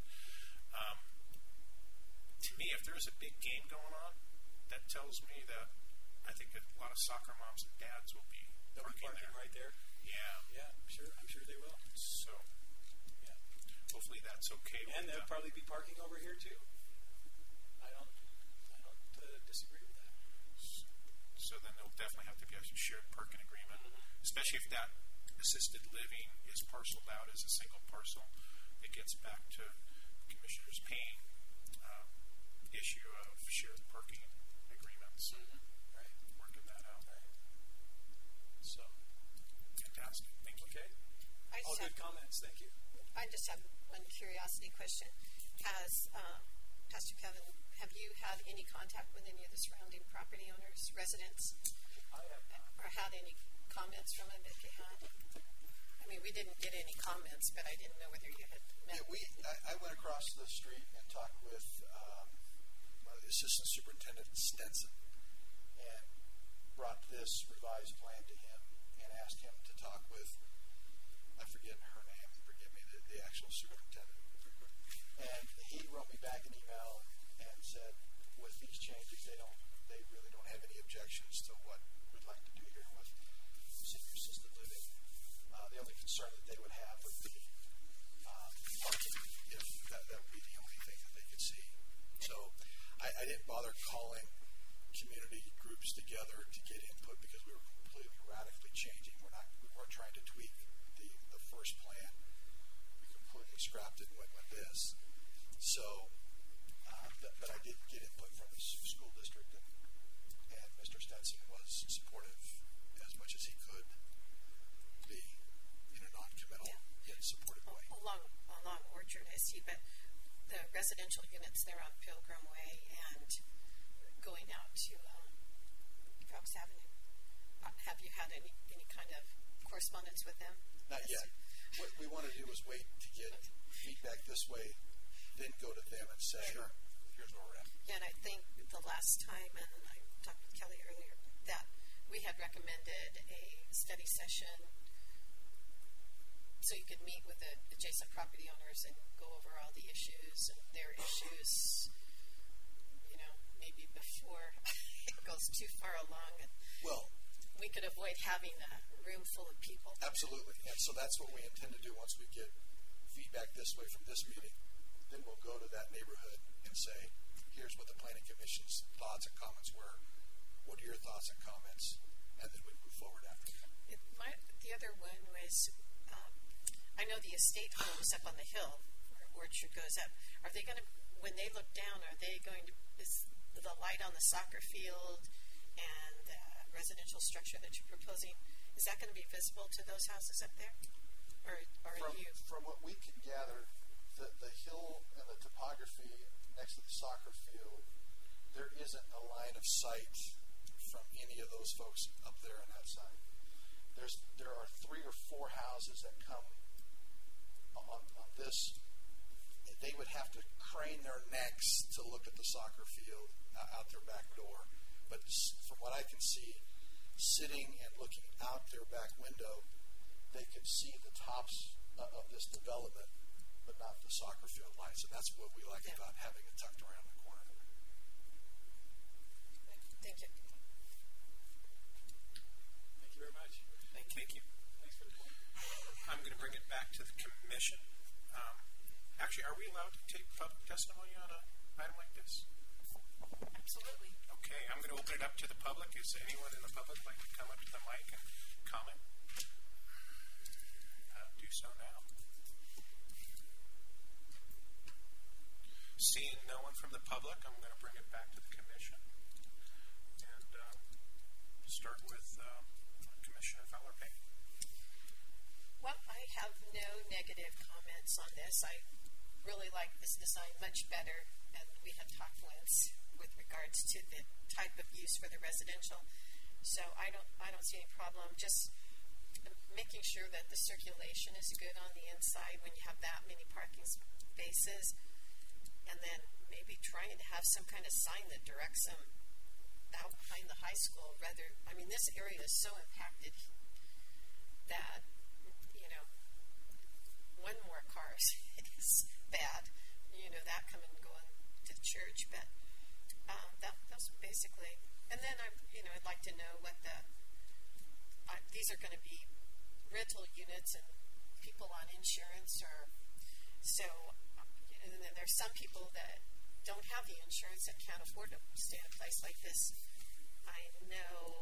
to me, if there's a big game going on, that tells me that I think a lot of soccer moms and dads will be parking there. Right there. Yeah, sure. I'm sure they will. So, hopefully that's okay. And they'll probably be parking over here too. I don't disagree with that. So then there'll definitely have to be a shared parking agreement, especially if that assisted living is parceled out as a single parcel. It gets back to Commissioner's Payne issue of shared parking agreements. Right. Working that out. Right. So, fantastic. Thank you. Okay. All good comments. Thank you. I just have one curiosity question. Has Pastor Kevin, have you had any contact with any of the surrounding property owners, residents? I have not. Or had any comments from him if you had? I mean, we didn't get any comments, but I didn't know whether you had met. Yeah, I went across the street and talked with the assistant superintendent, Stenson, and brought this revised plan to him and asked him to talk with, I forget her name, forgive me, the actual superintendent. And he wrote me back an email and said, with these changes, they really don't have any objections to what we'd like to do here with senior assisted living. The only concern that they would have would be parking, if that would be the only thing that they could see. So I didn't bother calling community groups together to get input because we were completely radically changing. We weren't trying to tweak the first plan. We completely scrapped it and went with this. So, but I did get input from the school district, and Mr. Stenson was supportive as much as he could be in a non-committal yet supportive way. Along Orchard, I see, but the residential units there on Pilgrim Way and going out to Phelps Avenue, have you had any kind of correspondence with them? Not yet. What we want to do is wait to get feedback this way, then go to them and say, here's where we're at. Yeah, and I think the last time, and I talked with Kelly earlier, that we had recommended a study session so you could meet with the adjacent property owners and go over all the issues and their issues, maybe before it goes too far along. And well, we could avoid having a room full of people. Absolutely. And so that's what we intend to do once we get feedback this way from this meeting. Then we'll go to that neighborhood and say, here's what the Planning Commission's thoughts and comments were. What are your thoughts and comments? And then we move forward after that. The other one was, I know the estate homes up on the hill where Orchard goes up. Are they going to, when they look down, are they going to, is the light on the soccer field and the residential structure that you're proposing, is that going to be visible to those houses up there? Or From what we can gather, the hill and the topography next to the soccer field, there isn't a line of sight from any of those folks up there on that side. There are 3 or 4 houses that come on this. They would have to crane their necks to look at the soccer field out their back door. But from what I can see, sitting and looking out their back window, they could see the tops of this development, but not the soccer field lights. And that's what we like about having it tucked around the corner there. Thank you. Thank you very much. Thank you. Thanks for the point. I'm going to bring it back to the commission. Actually, are we allowed to take public testimony on an item like this? Absolutely. Okay, I'm going to open it up to the public. Is anyone in the public like to come up to the mic and comment? Do so now. Seeing no one from the public, I'm going to bring it back to the commission and start with Commissioner Fowler-Payne. Well, I have no negative comments on this. I really like this design much better, and we had talked once with regards to the type of use for the residential. So I don't see any problem. Just making sure that the circulation is good on the inside when you have that many parking spaces, and then maybe trying to have some kind of sign that directs them out behind the high school. This area is so impacted that one more car is bad. That coming and going to the church, but that's basically. And then I'd like to know what these are going to be rental units and people on insurance, or so. And then there's some people that don't have the insurance that can't afford to stay in a place like this. I know.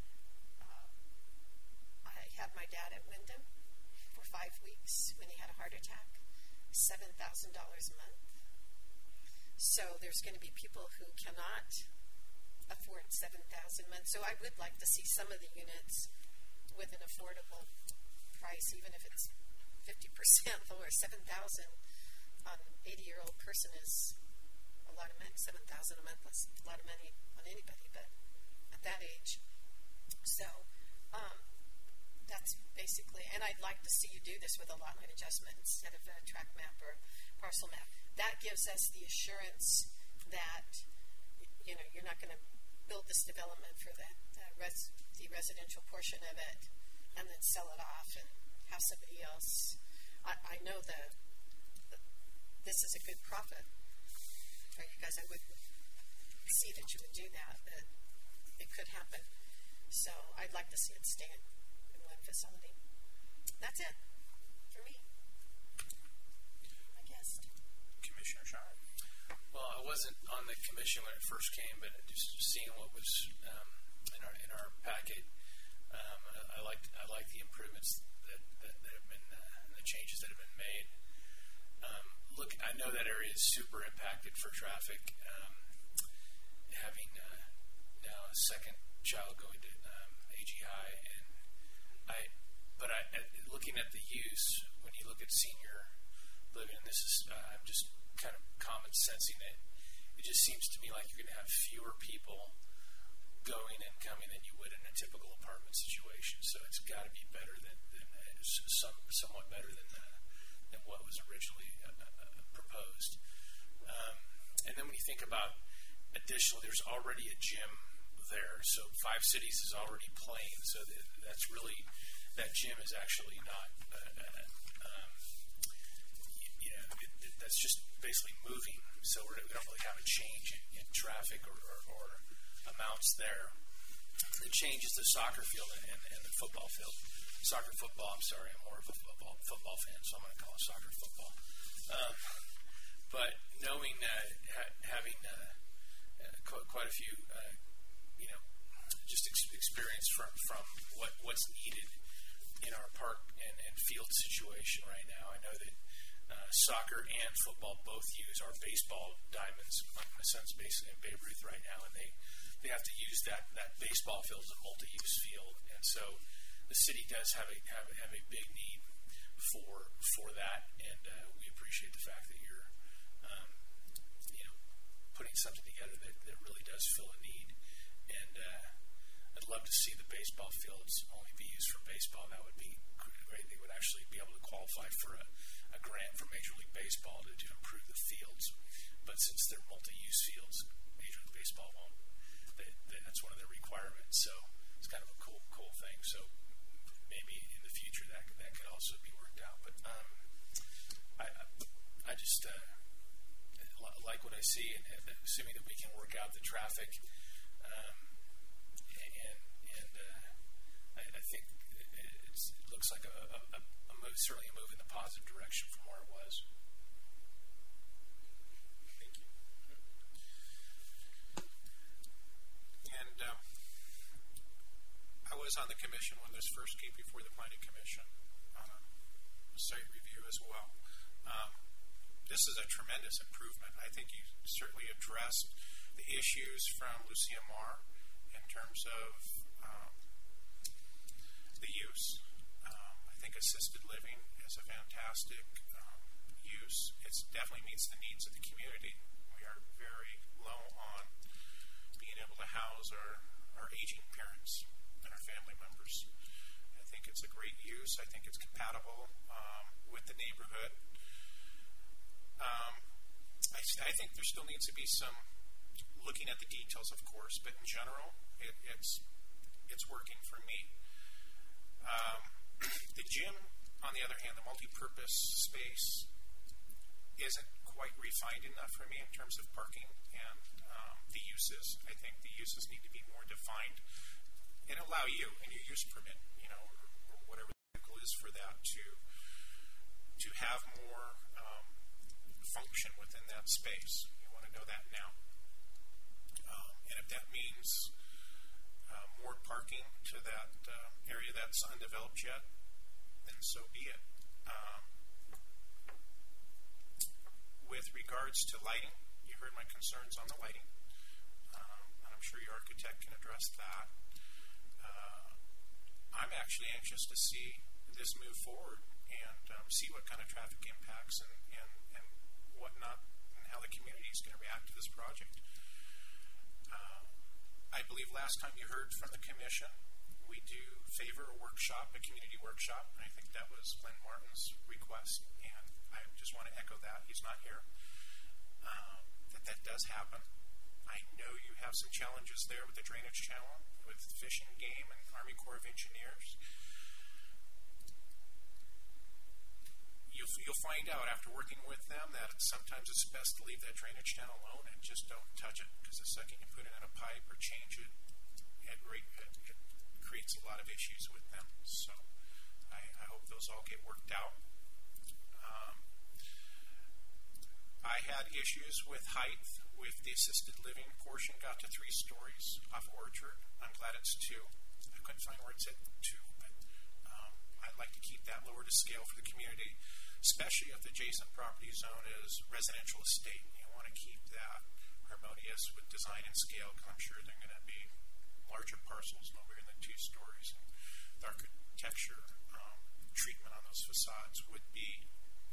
I had my dad at Wyndham for 5 weeks when he had a heart attack, $7,000 a month. So there's going to be people who cannot afford $7,000 a month. So I would like to see some of the units with an affordable price, even if it's 50% lower. $7,000 on an 80-year-old person is a lot of money. $7,000 a month is a lot of money on anybody, but at that age. So that's basically, and I'd like to see you do this with a lot line adjustment instead of a tract map or parcel map. That gives us the assurance that, you're not going to build this development for the residential portion of it and then sell it off and have somebody else. I know this is a good profit for you guys. I would see that you would do that, but it could happen. So I'd like to see it stay in one facility. That's it for me, I guess. Commissioner Shire. Well, I wasn't on the commission when it first came, but just seeing what was in our packet, I like the improvements that have been and the changes that have been made. Look, I know that area is super impacted for traffic. Having now a second child going to AGI, but looking at the use, when you look at senior living, and this is I'm just kind of common sensing it. It just seems to me like you're going to have fewer people going and coming than you would in a typical apartment situation. So it's got to be better than somewhat better than what was originally proposed. And then when you think about additionally, there's already a gym there. So 5 Cities is already playing. So that's really, that gym is actually not, that's just basically moving. So we don't really have a change in traffic or amounts there. The change is the soccer field and the football field. Soccer football, I'm sorry, I'm more of a football fan, so I'm going to call it soccer football. But knowing having quite a few, just experience from what's needed in our park and field situation right now, I know that soccer and football both use our baseball diamonds. My son's based in Babe Ruth right now, and they have to use that baseball field as a multi-use field, and so the city does have a big need for that, and we appreciate the fact that you're putting something together that really does fill a need. And I'd love to see the baseball fields only be used for baseball. That would be great. They would actually be able to qualify for a grant from Major League Baseball to improve the fields. But since they're multi-use fields, Major League Baseball won't. That's one of their requirements. So it's kind of a cool thing. So maybe in the future that could also be worked out. But I just like what I see, and assuming that we can work out the traffic, and I think it looks like a move, certainly a move in the positive direction from where it was. Thank you. And I was on the commission when this first came before the Planning Commission on a site review as well. This is a tremendous improvement. I think you certainly addressed the issues from Lucia Marr in terms of the use. I think assisted living is a fantastic use. It definitely meets the needs of the community. We are very low on being able to house our aging parents and our family members. I think it's a great use. I think it's compatible with the neighborhood. I think there still needs to be some looking at the details, of course, but in general, it's working for me. The gym, on the other hand, the multi-purpose space, isn't quite refined enough for me in terms of parking and the uses. I think the uses need to be more defined and allow you in your use permit, or whatever the vehicle is for that, to have more function within that space. You want to know that now. And if that means more parking to that area that's undeveloped yet, then so be it. With regards to lighting, you heard my concerns on the lighting. And I'm sure your architect can address that. I'm actually anxious to see this move forward and see what kind of traffic impacts and whatnot, and how the community is going to react to this project. I believe last time you heard from the commission, we do favor a workshop, a community workshop, and I think that was Lynn Martin's request, and I just want to echo that. He's not here. That does happen. I know you have some challenges there with the drainage channel, with Fish and Game and Army Corps of Engineers. You'll find out after working with them that sometimes it's best to leave that drainage channel alone and just don't touch it, because the second you put it in a pipe or change it, it creates a lot of issues with them. So I hope those all get worked out. I had issues with height with the assisted living portion, got to 3 stories off Orchard. I'm glad it's 2. I couldn't find where it's at 2, but I'd like to keep that lower to scale for the community, especially if the adjacent property zone is residential estate. You want to keep that harmonious with design and scale, because I'm sure they're going to be larger parcels, no bigger than 2 stories. And the architecture treatment on those facades would be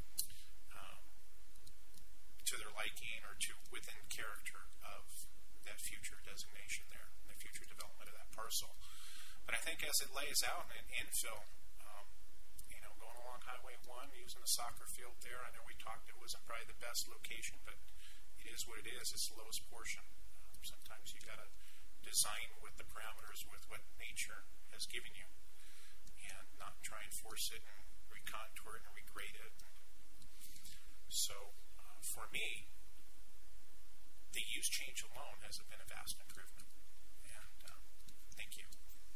to their liking or to within character of that future designation there, the future development of that parcel. But I think as it lays out in infill, going along Highway 1, using the soccer field there, I know we talked it wasn't probably the best location, but it is what it is. It's the lowest portion. Sometimes you got to design with the parameters with what nature has given you, and not try and force it and recontour it and regrade it. So for me, the use change alone has been a vast improvement. And thank you.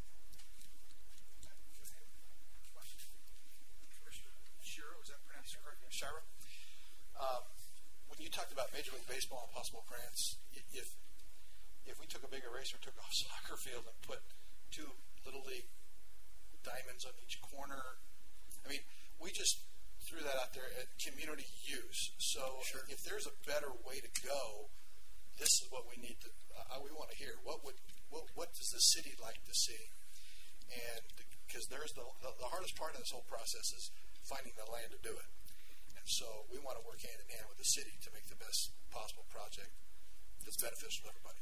Commissioner Shiro, is that pronounced correctly? Shiro? When you talked about Major League Baseball and possible grants, if we took a big eraser, took a soccer field and put 2 Little League diamonds on each corner, I mean, we just threw that out there at community use. So if there's a better way to go, this is what we need to. We want to hear. What does the city like to see? And because there's the hardest part of this whole process is finding the land to do it. And so we want to work hand in hand with the city to make the best possible project that's beneficial to everybody.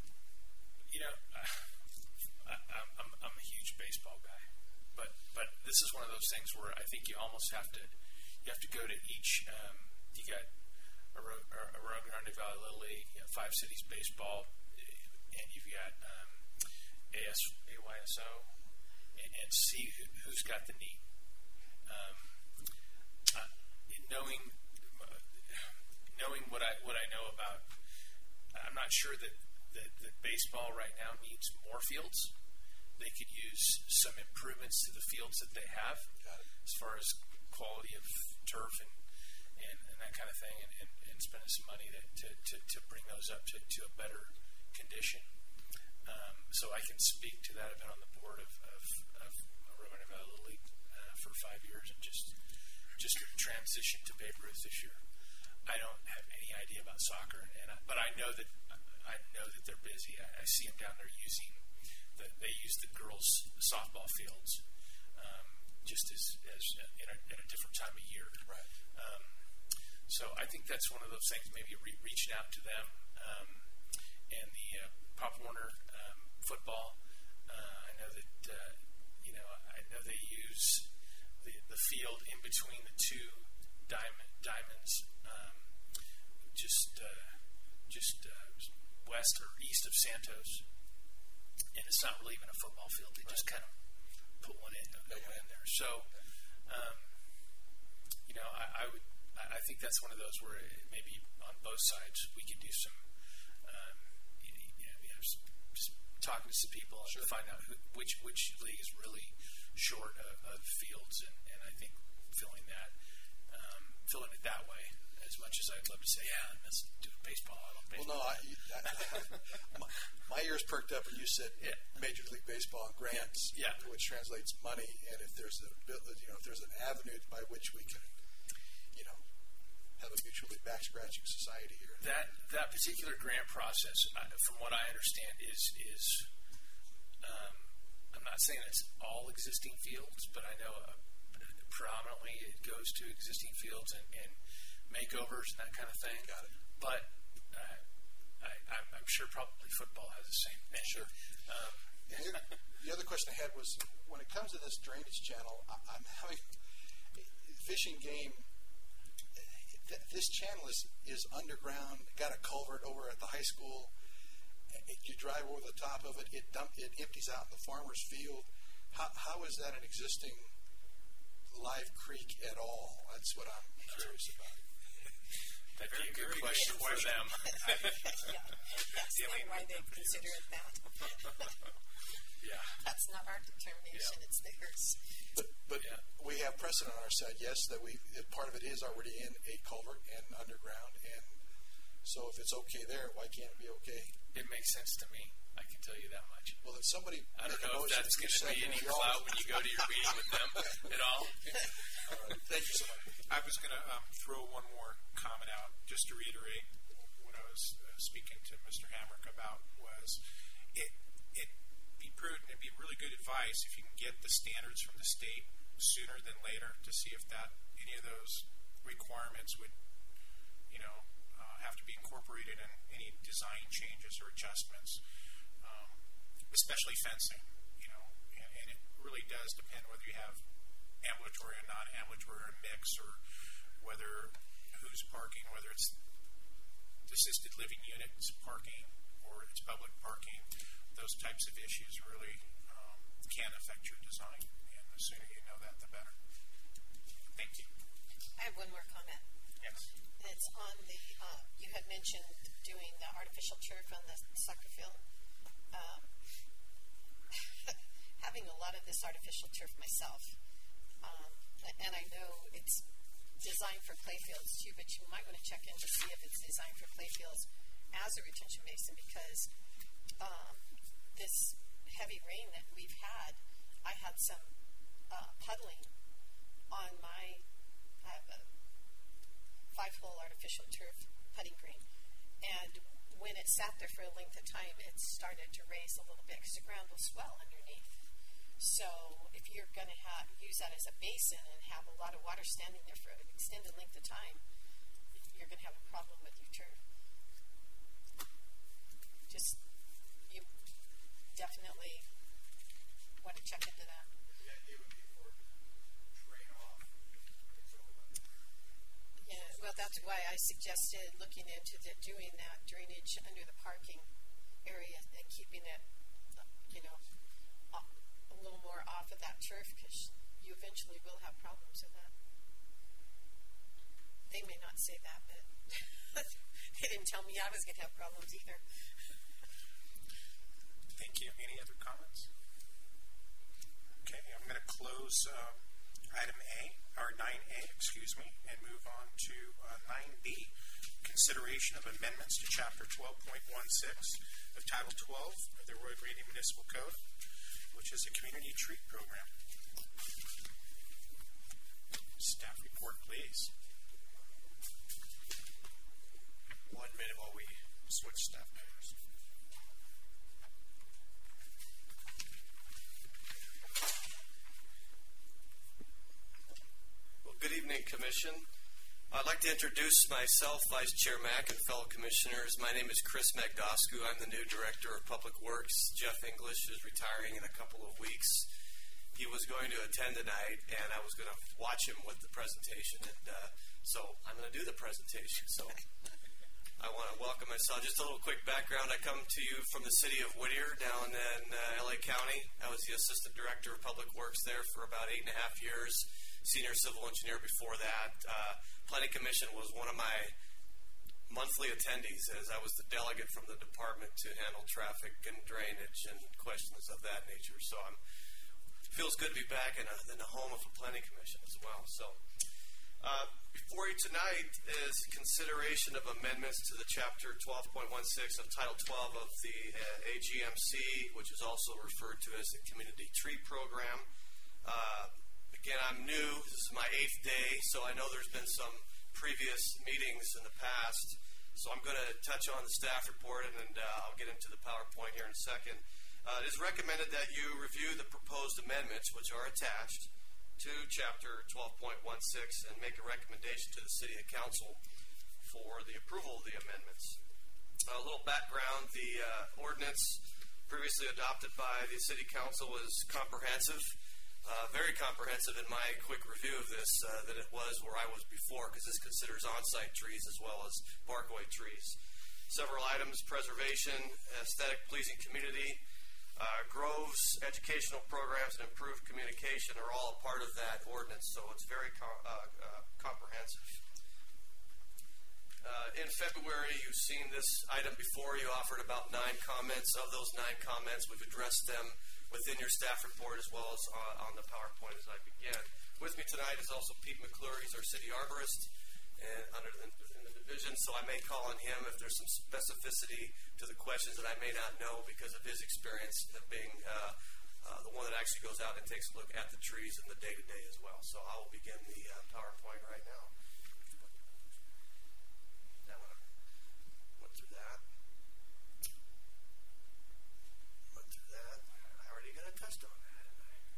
I'm a huge baseball guy, but this is one of those things where I think you almost have to. You have to go to each. You got Arroyo Grande Valley Little League, 5 Cities Baseball, and you've got AYSO, and see who's got the need. Knowing what I know about, I'm not sure that baseball right now needs more fields. They could use some improvements to the fields that they have, as far as quality of turf and that kind of thing, and spending some money to bring those up to a better condition. So I can speak to that. I've been on the board of Arroyo Valley Little League for 5 years, and just transitioned to Babe Ruth this year. I don't have any idea about soccer, but I know that they're busy. I see them down there they use the girls' softball fields. Just as at a different time of year. Right. So I think that's one of those things, maybe reaching out to them. And the Pop Warner football, I know that, I know they use the field in between the 2 diamonds, just west or east of Santos. And it's not really even a football field. They just kind of put one in there. So, I think that's one of those where maybe on both sides we could do some, just talking to some people and find out which league is really short of fields, and I think filling it that way. As much as I'd love to say, let's do baseball. I love baseball. Well, no, my ears perked up when you said Major League Baseball and grants, which translates money. And if there's an avenue by which we can, have a mutually back-scratching society here. That particular grant process, from what I understand, is I'm not saying it's all existing fields, but I know predominantly it goes to existing fields and makeovers and that kind of thing. Got it. But I'm sure probably football has the same thing. Sure. The other question I had was, when it comes to this drainage channel, I'm having Fish and Game. This channel is underground. Got a culvert over at the high school. You drive over the top of it. It empties out in the farmer's field. How is that an existing live creek at all? That's what I'm curious about. That'd be a good question for them. That's why they consider it that. Yeah. That's not our determination, it's theirs. But we have precedent on our side, yes, that part of it is already in a culvert and underground, and so if it's okay there, why can't it be okay? It makes sense to me. I can tell you that much. Well, if somebody I don't know if that's going to be any clout when you go to your meeting with them at all. Thank you so much. I was going to throw one more comment out just to reiterate what I was speaking to Mr. Hamrick about was it'd be prudent, it'd be really good advice if you can get the standards from the state sooner than later to see if any of those requirements would have to be incorporated in any design changes or adjustments, especially fencing, and it really does depend whether you have ambulatory or non-ambulatory or a mix, or who's parking, whether it's assisted living units parking or it's public parking. Those types of issues really can affect your design, and the sooner you know that, the better. Thank you. I have one more comment. Yes. It's on the, you had mentioned doing the artificial turf on the soccer field. Having a lot of this artificial turf myself, and I know it's designed for play fields too, but you might want to check in to see if it's designed for play fields as a retention basin, because this heavy rain that we've had, I had some puddling on my 5-hole artificial turf putting green, and when it sat there for a length of time, it started to raise a little bit because the ground will swell underneath. So if you're going to use that as a basin and have a lot of water standing there for an extended length of time, you're going to have a problem with your turf. You definitely want to check into that. Yeah, well, that's why I suggested looking into doing that drainage under the parking area and keeping it, a little more off of that turf, because you eventually will have problems with that. They may not say that, but they didn't tell me I was going to have problems either. Thank you. Any other comments? Okay, I'm going to close item 9A, and move on to 9B, consideration of amendments to Chapter 12.16 of Title 12 of the Roy Grady Municipal Code, which is a community tree program. Staff report, please. 1 minute while we switch staff members. Well, good evening, Commission. I'd like to introduce myself, Vice Chair Mack, and fellow commissioners. My name is Chris Magdoscu. I'm the new Director of Public Works. Jeff English is retiring in a couple of weeks. He was going to attend tonight, and I was going to watch him with the presentation, and so I'm going to do the presentation. So I want to welcome myself. Just a little quick background. I come to you from the city of Whittier down in LA County. I was the Assistant Director of Public Works there for about 8.5 years, Senior Civil Engineer before that. Planning Commission was one of my monthly attendees, as I was the delegate from the department to handle traffic and drainage and questions of that nature. So it feels good to be back in the home of a Planning Commission as well. So before you tonight is consideration of amendments to the Chapter 12.16 of Title 12 of the AGMC, which is also referred to as the Community Tree Program. Again, I'm new. This is my 8th day, so I know there's been some previous meetings in the past. So I'm going to touch on the staff report, and then I'll get into the PowerPoint here in a second. It is recommended that you review the proposed amendments, which are attached to Chapter 12.16, and make a recommendation to the City Council for the approval of the amendments. A little background, the ordinance previously adopted by the City Council was comprehensive, very comprehensive in my quick review of this than it was where I was before, because this considers on-site trees as well as parkway trees. Several items: preservation, aesthetic pleasing community, groves, educational programs, and improved communication are all a part of that ordinance, so it's very comprehensive. In February, you've seen this item before. You offered about 9 comments. Of those 9 comments, we've addressed them within your staff report as well as on the PowerPoint as I begin. With me tonight is also Pete McClure. He's our city arborist in the division, so I may call on him if there's some specificity to the questions that I may not know because of his experience of being the one that actually goes out and takes a look at the trees in the day-to-day as well. So I will begin the PowerPoint right now. Went through that. I already got a test on that.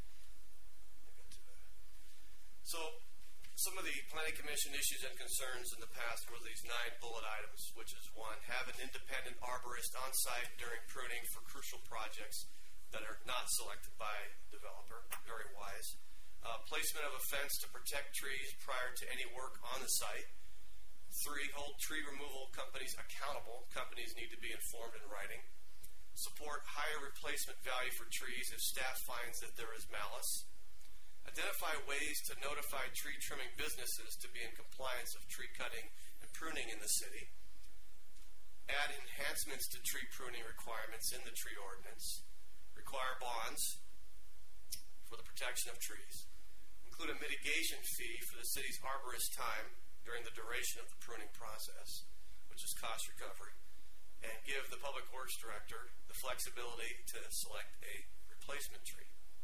So some of the Planning Commission issues and concerns in the past were these 9 bullet items, which is 1, have an independent arborist on site during pruning for crucial projects that are not selected by developer, very wise. Placement of a fence to protect trees prior to any work on the site. 3, hold tree removal companies accountable. Companies need to be informed in writing. Support higher replacement value for trees if staff finds that there is malice. Identify ways to notify tree trimming businesses to be in compliance of tree cutting and pruning in the city. Add enhancements to tree pruning requirements in the tree ordinance. Require bonds for the protection of trees. Include a mitigation fee for the city's arborist time during the duration of the pruning process, which is cost recovery. And give the Public Works Director the flexibility to select a replacement tree.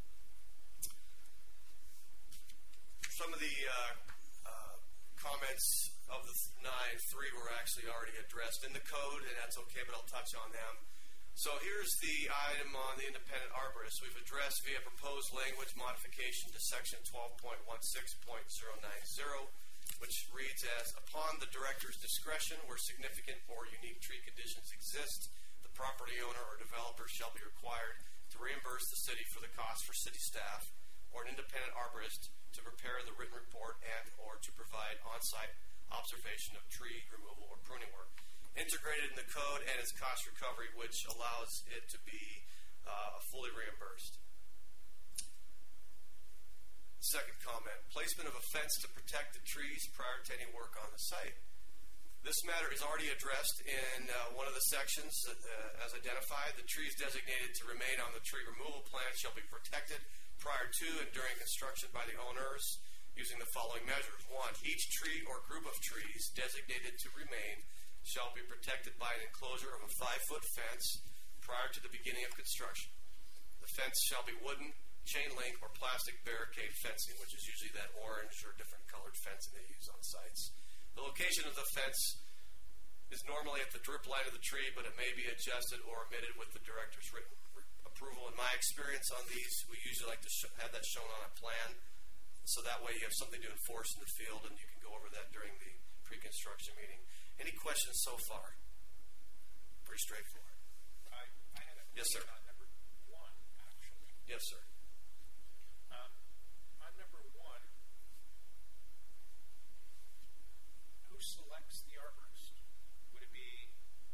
Some of the comments of the 9, 3 were actually already addressed in the code, and that's okay, but I'll touch on them. So here's the item on the independent arborist. We've addressed via proposed language modification to section 12.16.090, which reads as, upon the director's discretion, where significant or unique tree conditions exist, the property owner or developer shall be required to reimburse the city for the cost for city staff or an independent arborist to prepare the written report and or to provide on-site observation of tree removal or pruning work. Integrated in the code and its cost recovery, which allows it to be fully reimbursed. Second comment, placement of a fence to protect the trees prior to any work on the site. This matter is already addressed in one of the sections as identified. The trees designated to remain on the tree removal plan shall be protected prior to and during construction by the owners using the following measures. 1, each tree or group of trees designated to remain shall be protected by an enclosure of a 5-foot fence prior to the beginning of construction. The fence shall be wooden, chain link, or plastic barricade fencing, which is usually that orange or different colored fencing they use on sites. The location of the fence is normally at the drip line of the tree, but it may be adjusted or omitted with the director's written approval. In my experience on these, we usually like to have that shown on a plan, so that way you have something to enforce in the field, and you can go over that during the pre-construction meeting. Any questions so far? Pretty straightforward. I had a Yes, sir. question on number 1, actually. Yes, sir. On number 1, who selects the arborist? Would it be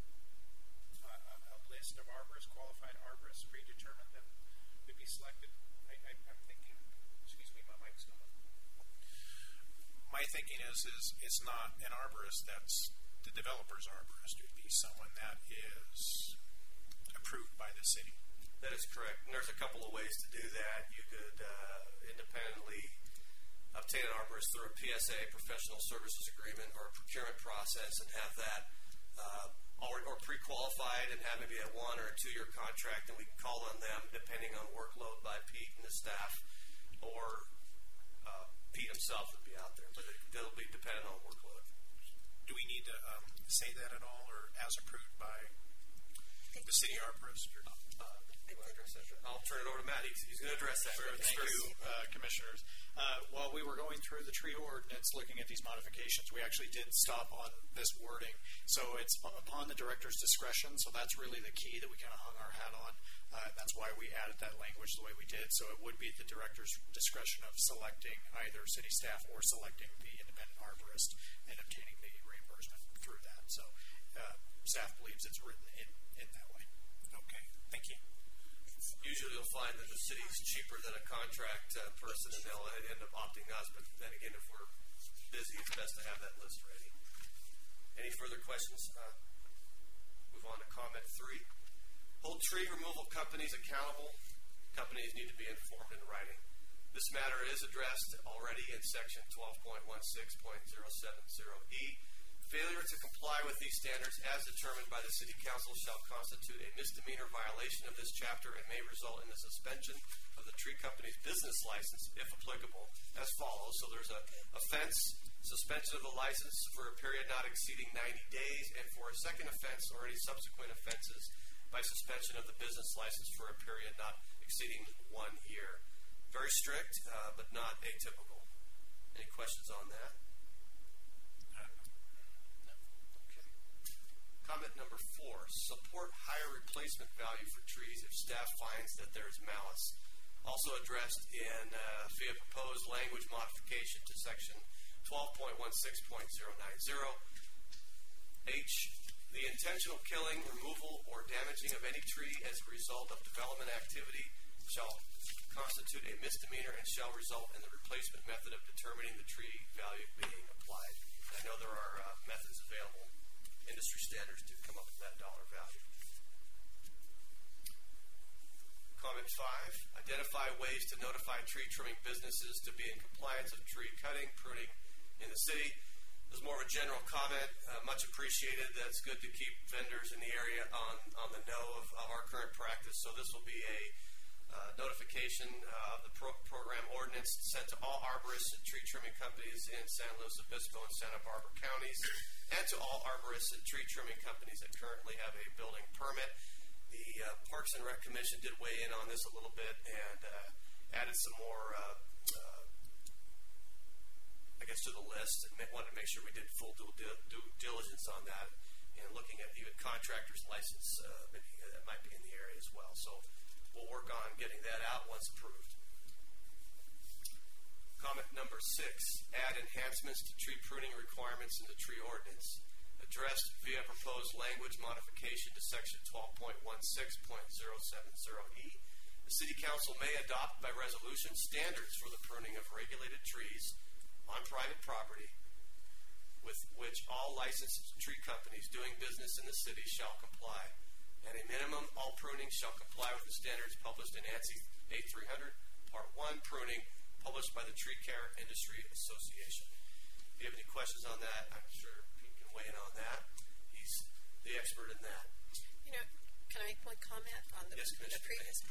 a list of arborists, qualified arborists, predetermined that would be selected? I'm thinking, excuse me, my mic's not on. My thinking is it's not an arborist that's the developer's arborist. It would be someone that is approved by the city. That is correct. And there's a couple of ways to do that. You could independently obtain an arborist through a PSA, professional services agreement, or a procurement process, and have that or pre-qualified and have maybe a 1 or a 2-year contract, and we can call on them depending on workload by Pete and the staff, or Pete himself would be out there, but it'll be dependent on workload. Do we need to say that at all, or as approved by the city arborist? I'll turn it over to Matt. He's going to address that. Sure, thank you, Commissioners. While we were going through the tree ordinance, looking at these modifications, we actually did stop on this wording. So it's upon the director's discretion. So that's really the key that we kind of hung our hat on. That's why we added that language the way we did. So it would be the director's discretion of selecting either city staff or selecting the independent arborist and obtaining the reimbursement through that. So staff believes it's written in that way. Okay, thank you. Usually you'll find that the city's cheaper than a contract person, and they'll end up opting us. But then again, if we're busy, it's best to have that list ready. Any further questions? Move on to comment 3. Hold tree removal companies accountable. Companies need to be informed in writing. This matter is addressed already in section 12.16.070E. Failure to comply with these standards as determined by the City Council shall constitute a misdemeanor violation of this chapter and may result in the suspension of the tree company's business license, if applicable, as follows. So there's a offense, suspension of the license for a period not exceeding 90 days, and for a second offense or any subsequent offenses by suspension of the business license for a period not exceeding 1 year. Very strict, but not atypical. Any questions on that? Comment number 4, support higher replacement value for trees if staff finds that there is malice. Also addressed in via proposed language modification to section 12.16.090. H, the intentional killing, removal, or damaging of any tree as a result of development activity shall constitute a misdemeanor and shall result in the replacement method of determining the tree value being applied. And I know there are methods available, industry standards, to come up with that dollar value. Comment 5, identify ways to notify tree trimming businesses to be in compliance of tree cutting, pruning in the city. There's more of a general comment, much appreciated. That's good to keep vendors in the area on the know of our current practice. So this will be a notification of the program ordinance sent to all arborists and tree trimming companies in San Luis Obispo and Santa Barbara counties, and to all arborists and tree trimming companies that currently have a building permit. The Parks and Rec Commission did weigh in on this a little bit and added some more to the list, and wanted to make sure we did full due diligence on that, and looking at even contractors' license, maybe that might be in the area as well. So we'll work on getting that out once approved. Comment number 6, add enhancements to tree pruning requirements in the tree ordinance. Addressed via proposed language modification to section 12.16.070E. The City Council may adopt by resolution standards for the pruning of regulated trees on private property, with which all licensed tree companies doing business in the city shall comply. At a minimum, all pruning shall comply with the standards published in ANSI A300, Part 1, Pruning, published by the Tree Care Industry Association. If you have any questions on that, I'm sure Pete can weigh in on that. He's the expert in that. You know, can I make one comment on the, yes, the previous?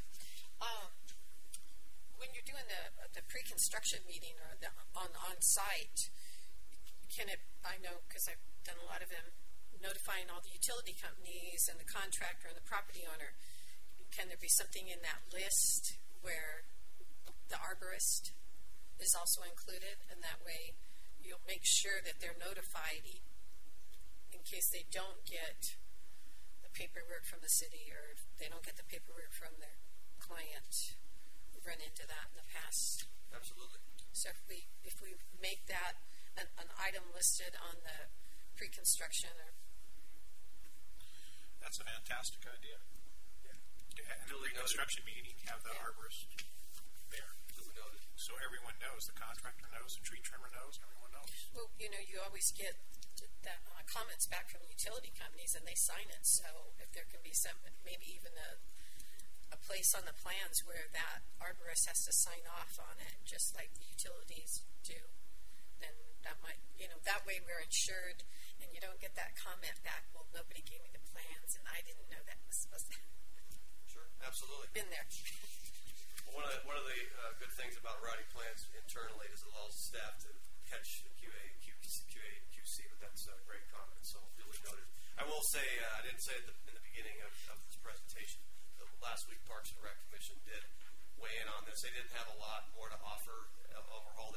When you're doing the pre-construction meeting or the on-site, can it, I know because I've done a lot of them, notifying all the utility companies and the contractor and the property owner, can there be something in that list where the arborist is also included, and that way you'll make sure that they're notified in case they don't get the paperwork from the city, or if they don't get the paperwork from their client. We've run into that in the past. Absolutely. So if we make that an item listed on the pre-construction, or that's a fantastic idea. Yeah. At the construction meeting, have the arborist there. Duly noted. So everyone knows, the contractor knows, the tree trimmer knows, everyone knows. well, you know, you always get that comments back from the utility companies, and they sign it. So if there can be some, maybe even a place on the plans where that arborist has to sign off on it, just like the utilities do, then that might, you know, that way we're insured, and you don't get that comment back, well, nobody gave me the plans, and I didn't know that was supposed to Sure, absolutely. been there. One of the good things about writing plans internally is it allows staff to catch QA, QC, but that's a great comment, so duly noted. I will say, I didn't say it in the beginning of this presentation, last week Parks and Rec Commission did weigh in on this. They didn't have a lot more to offer overhaul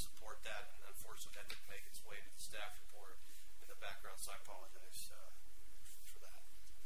support that, and unfortunately that didn't make its way into the staff report in the background, so I apologize for that.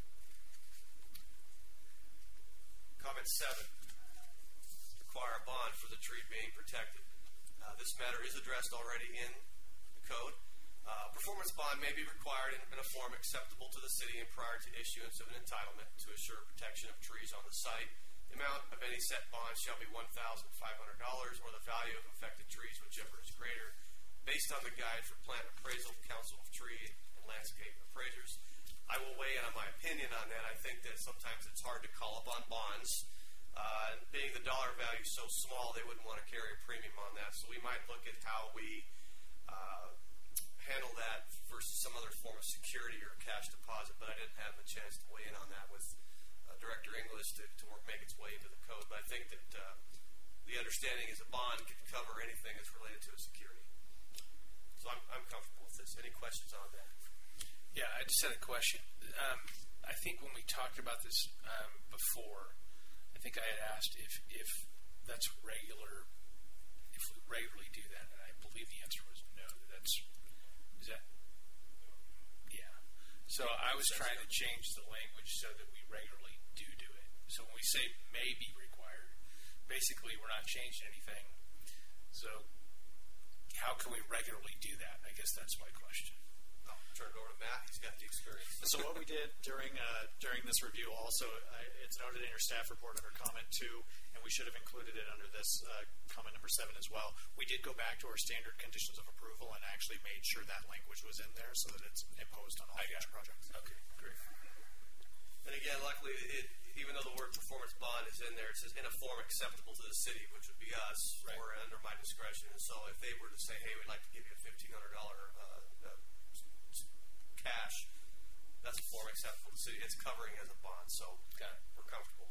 Comment 7, require a bond for the tree being protected. This matter is addressed already in the code. Performance bond may be required in a form acceptable to the city and prior to issuance of an entitlement to assure protection of trees on the site. The amount of any set bond shall be $1,500 or the value of affected trees, whichever is greater, based on the guide for plant appraisal, Council of Tree and Landscape Appraisers. I will weigh in on my opinion on that. I think that sometimes it's hard to call up on bonds. Being the dollar value so small, they wouldn't want to carry a premium on that. So we might look at how we handle that versus some other form of security or cash deposit, but I didn't have a chance to weigh in on that with Director English to make its way into the code. But I think that the understanding is a bond can cover anything that's related to a security. So I'm comfortable with this. Any questions on that? Yeah, I just had a question. I think when we talked about this before, I think I had asked if that's regular, if we regularly do that, and I believe the answer was no. Is that? Yeah. So I was trying to change the language so that we regularly do it. So when we say may be required, basically we're not changing anything. So how can we regularly do that? I guess that's my question. I'll turn it over to Matt. He's got the experience. So what we did during this review also, it's noted in your staff report under comment 2, and we should have included it under this comment number 7 as well. We did go back to our standard conditions of approval and actually made sure that language was in there so that it's imposed on all future projects. Okay, great. And again, luckily, even though the word performance bond is in there, it says in a form acceptable to the city, which would be us, right, or under my discretion. And so if they were to say, hey, we'd like to give you a $1,500 cash, that's a form acceptable to the city. It's covering as a bond, so we're comfortable.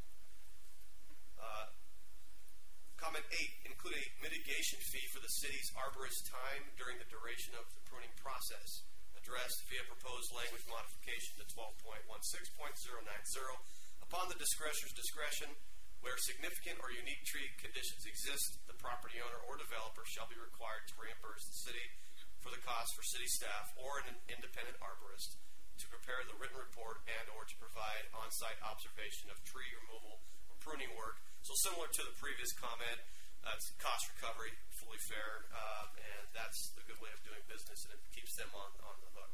Comment 8, include a mitigation fee for the city's arborist time during the duration of the pruning process, addressed via proposed language modification to 12.16.090. Upon the discretioner's discretion, where significant or unique tree conditions exist, the property owner or developer shall be required to reimburse the city for the cost for city staff or an independent arborist to prepare the written report and or to provide on-site observation of tree removal or pruning work. So similar to the previous comment, it's cost recovery, fully fair, and that's a good way of doing business, and it keeps them on the hook.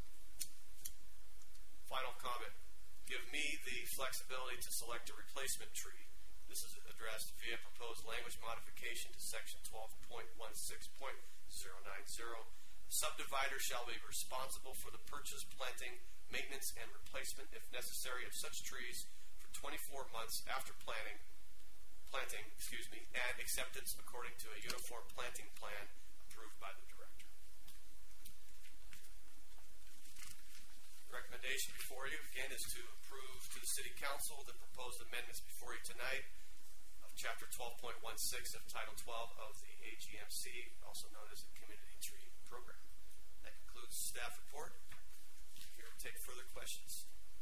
Final comment. Give me the flexibility to select a replacement tree. This is addressed via proposed language modification to section 12.16.090. Subdivider shall be responsible for the purchase, planting, maintenance, and replacement, if necessary, of such trees for 24 months after planting, and acceptance according to a uniform planting plan approved by the director. The recommendation before you, again, is to approve to the City Council the proposed amendments before you tonight of Chapter 12.16 of Title 12 of the AGMC, also known as the Community Tree Program. That concludes the staff report. I'm here to take further questions.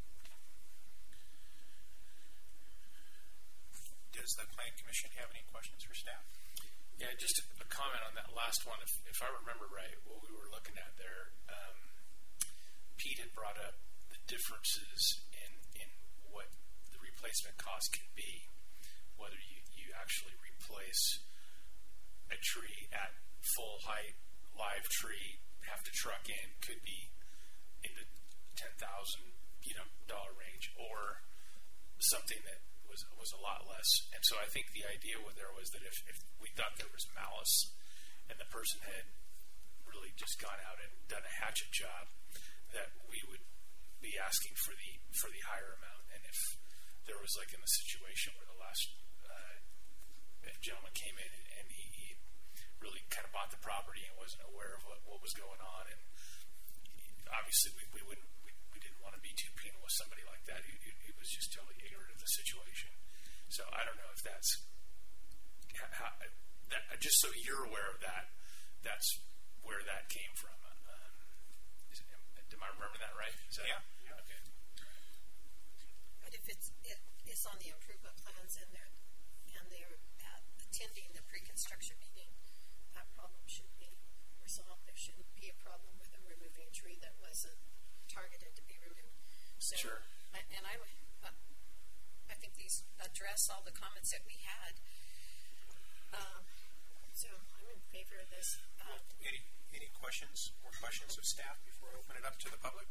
Does the Planning Commission have any questions for staff? Yeah, just a comment on that last one. If I remember right, what we were looking at there, Pete had brought up the differences in what the replacement cost can be, whether you actually replace a tree at full height, live tree, have to truck in, could be in the $10,000 range, or something that was a lot less. And so I think the idea there was that if we thought there was malice and the person had really just gone out and done a hatchet job, that we would be asking for the higher amount. And if there was, like in the situation where the last gentleman came in and he really kind of bought the property and wasn't aware of what was going on, and obviously we didn't want to be too penal with somebody like that. He was just totally ignorant of the situation. So I don't know if that's just so you're aware of that. That's where that came from. Am I remembering that right? Yeah. Okay. But if it's on the improvement plans and they're attending the pre-construction meeting, that problem should address all the comments that we had. So I'm in favor of this. Any questions or questions of staff before I open it up to the public?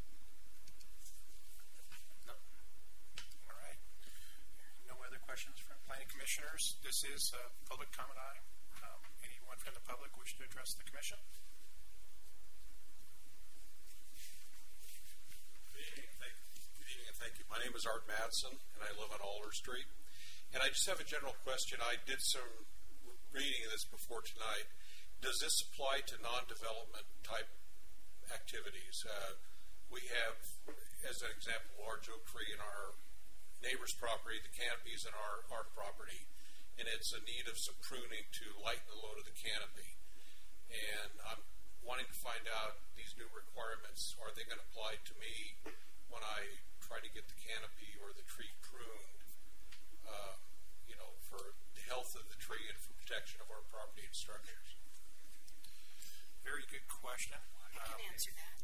No. All right. No other questions from planning commissioners. This is a public comment item. Anyone from the public wish to address the commission? Good evening and thank you. My name is Art Madsen, and I live on Alder Street. And I just have a general question. I did some reading of this before tonight. Does this apply to non-development type activities? We have, as an example, a large oak tree in our neighbor's property, the canopies in our property, and it's in need of some pruning to lighten the load of the canopy. And I'm wanting to find out these new requirements, are they going to apply to me when I try to get the canopy or the tree pruned, for the health of the tree and for protection of our property and structures? Very good question. I can answer that.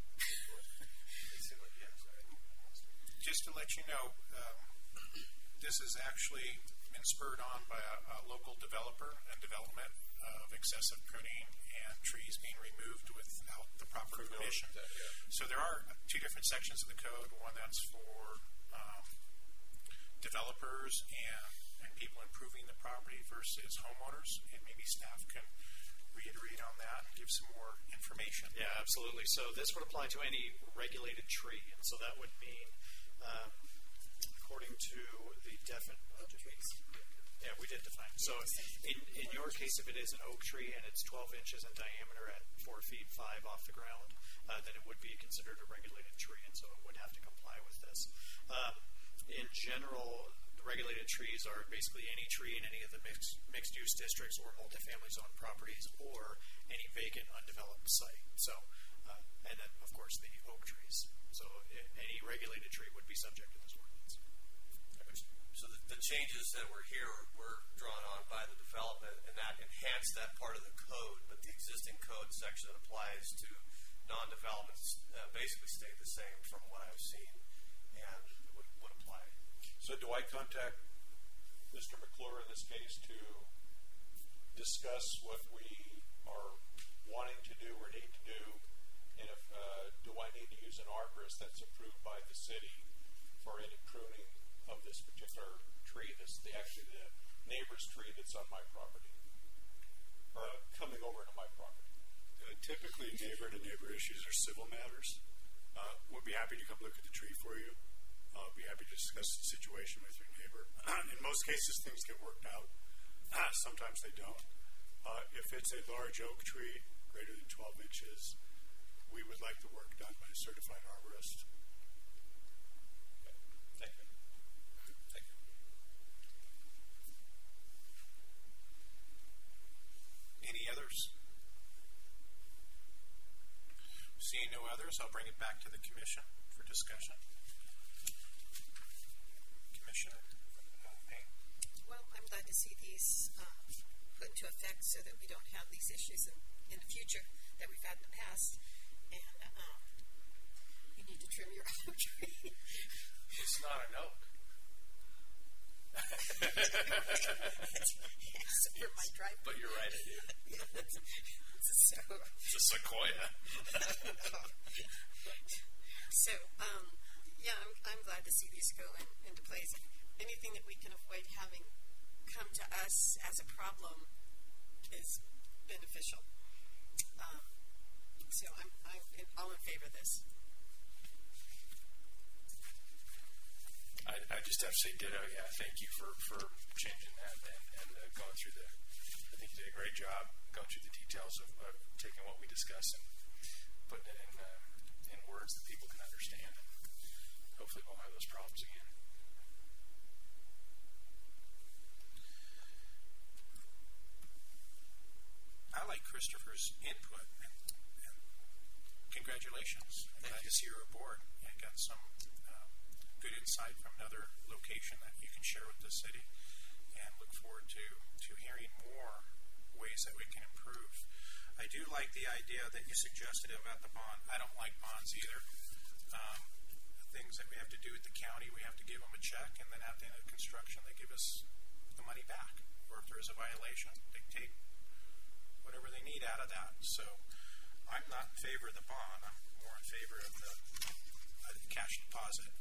Just to let you know, this has actually been spurred on by a local developer and development of excessive pruning and trees being removed without the proper permission. So there are two different sections of the code, one that's for developers and people improving the property versus homeowners, and maybe staff can reiterate on that and give some more information. Yeah, absolutely. So this would apply to any regulated tree, and so that would mean, according to the we did define. So in your case, if it is an oak tree and it's 12 inches in diameter at 4 feet 5 off the ground, then it would be considered a regulated tree, and so it would have to comply with this. In general, the regulated trees are basically any tree in any of the mixed-use districts or multifamily zone properties or any vacant undeveloped site. So, and then, of course, the oak trees. So any regulated tree would be subject to this ordinance. So the changes that were here were drawn on by the development, and that enhanced that part of the code, but the existing code section that applies to non-developments basically stayed the same from what I've seen and would apply. So do I contact Mr. McClure in this case to discuss what we are wanting to do or need to do, and if do I need to use an arborist that's approved by the city for any pruning of this particular tree, the neighbor's tree that's on my property, or coming over to my property? Typically, neighbor-to-neighbor issues are civil matters. We'll be happy to come look at the tree for you. I'll be happy to discuss the situation with your neighbor. In most cases, things get worked out. Sometimes they don't. If it's a large oak tree, greater than 12 inches, we would like the work done by a certified arborist. Okay. Thank you. Thank you. Any others? Seeing no others, I'll bring it back to the commission for discussion. Commissioner Payne. Well, I'm glad to see these put into effect so that we don't have these issues in the future that we've had in the past. And you need to trim your oak tree. It's not an oak. Except for my driveway. But you're right, I do. So, it's a sequoia. So, I'm glad to see these go into place. Anything that we can avoid having come to us as a problem is beneficial. So I'm all in favor of this. I just have to say ditto. Yeah, thank you for changing that and going through I think you did a great job going through the details of taking what we discussed and putting it in words that people can understand. And hopefully we won't have those problems again. I like Christopher's input, and congratulations. I'm glad to see you're aboard. I got some good insight from another location that you can share with the city, and look forward to hearing more ways that we can improve. I do like the idea that you suggested about the bond. I don't like bonds either. Things that we have to do at the county, we have to give them a check, and then at the end of construction, they give us the money back. Or if there's a violation, they take whatever they need out of that. So I'm not in favor of the bond. I'm more in favor of the cash deposit.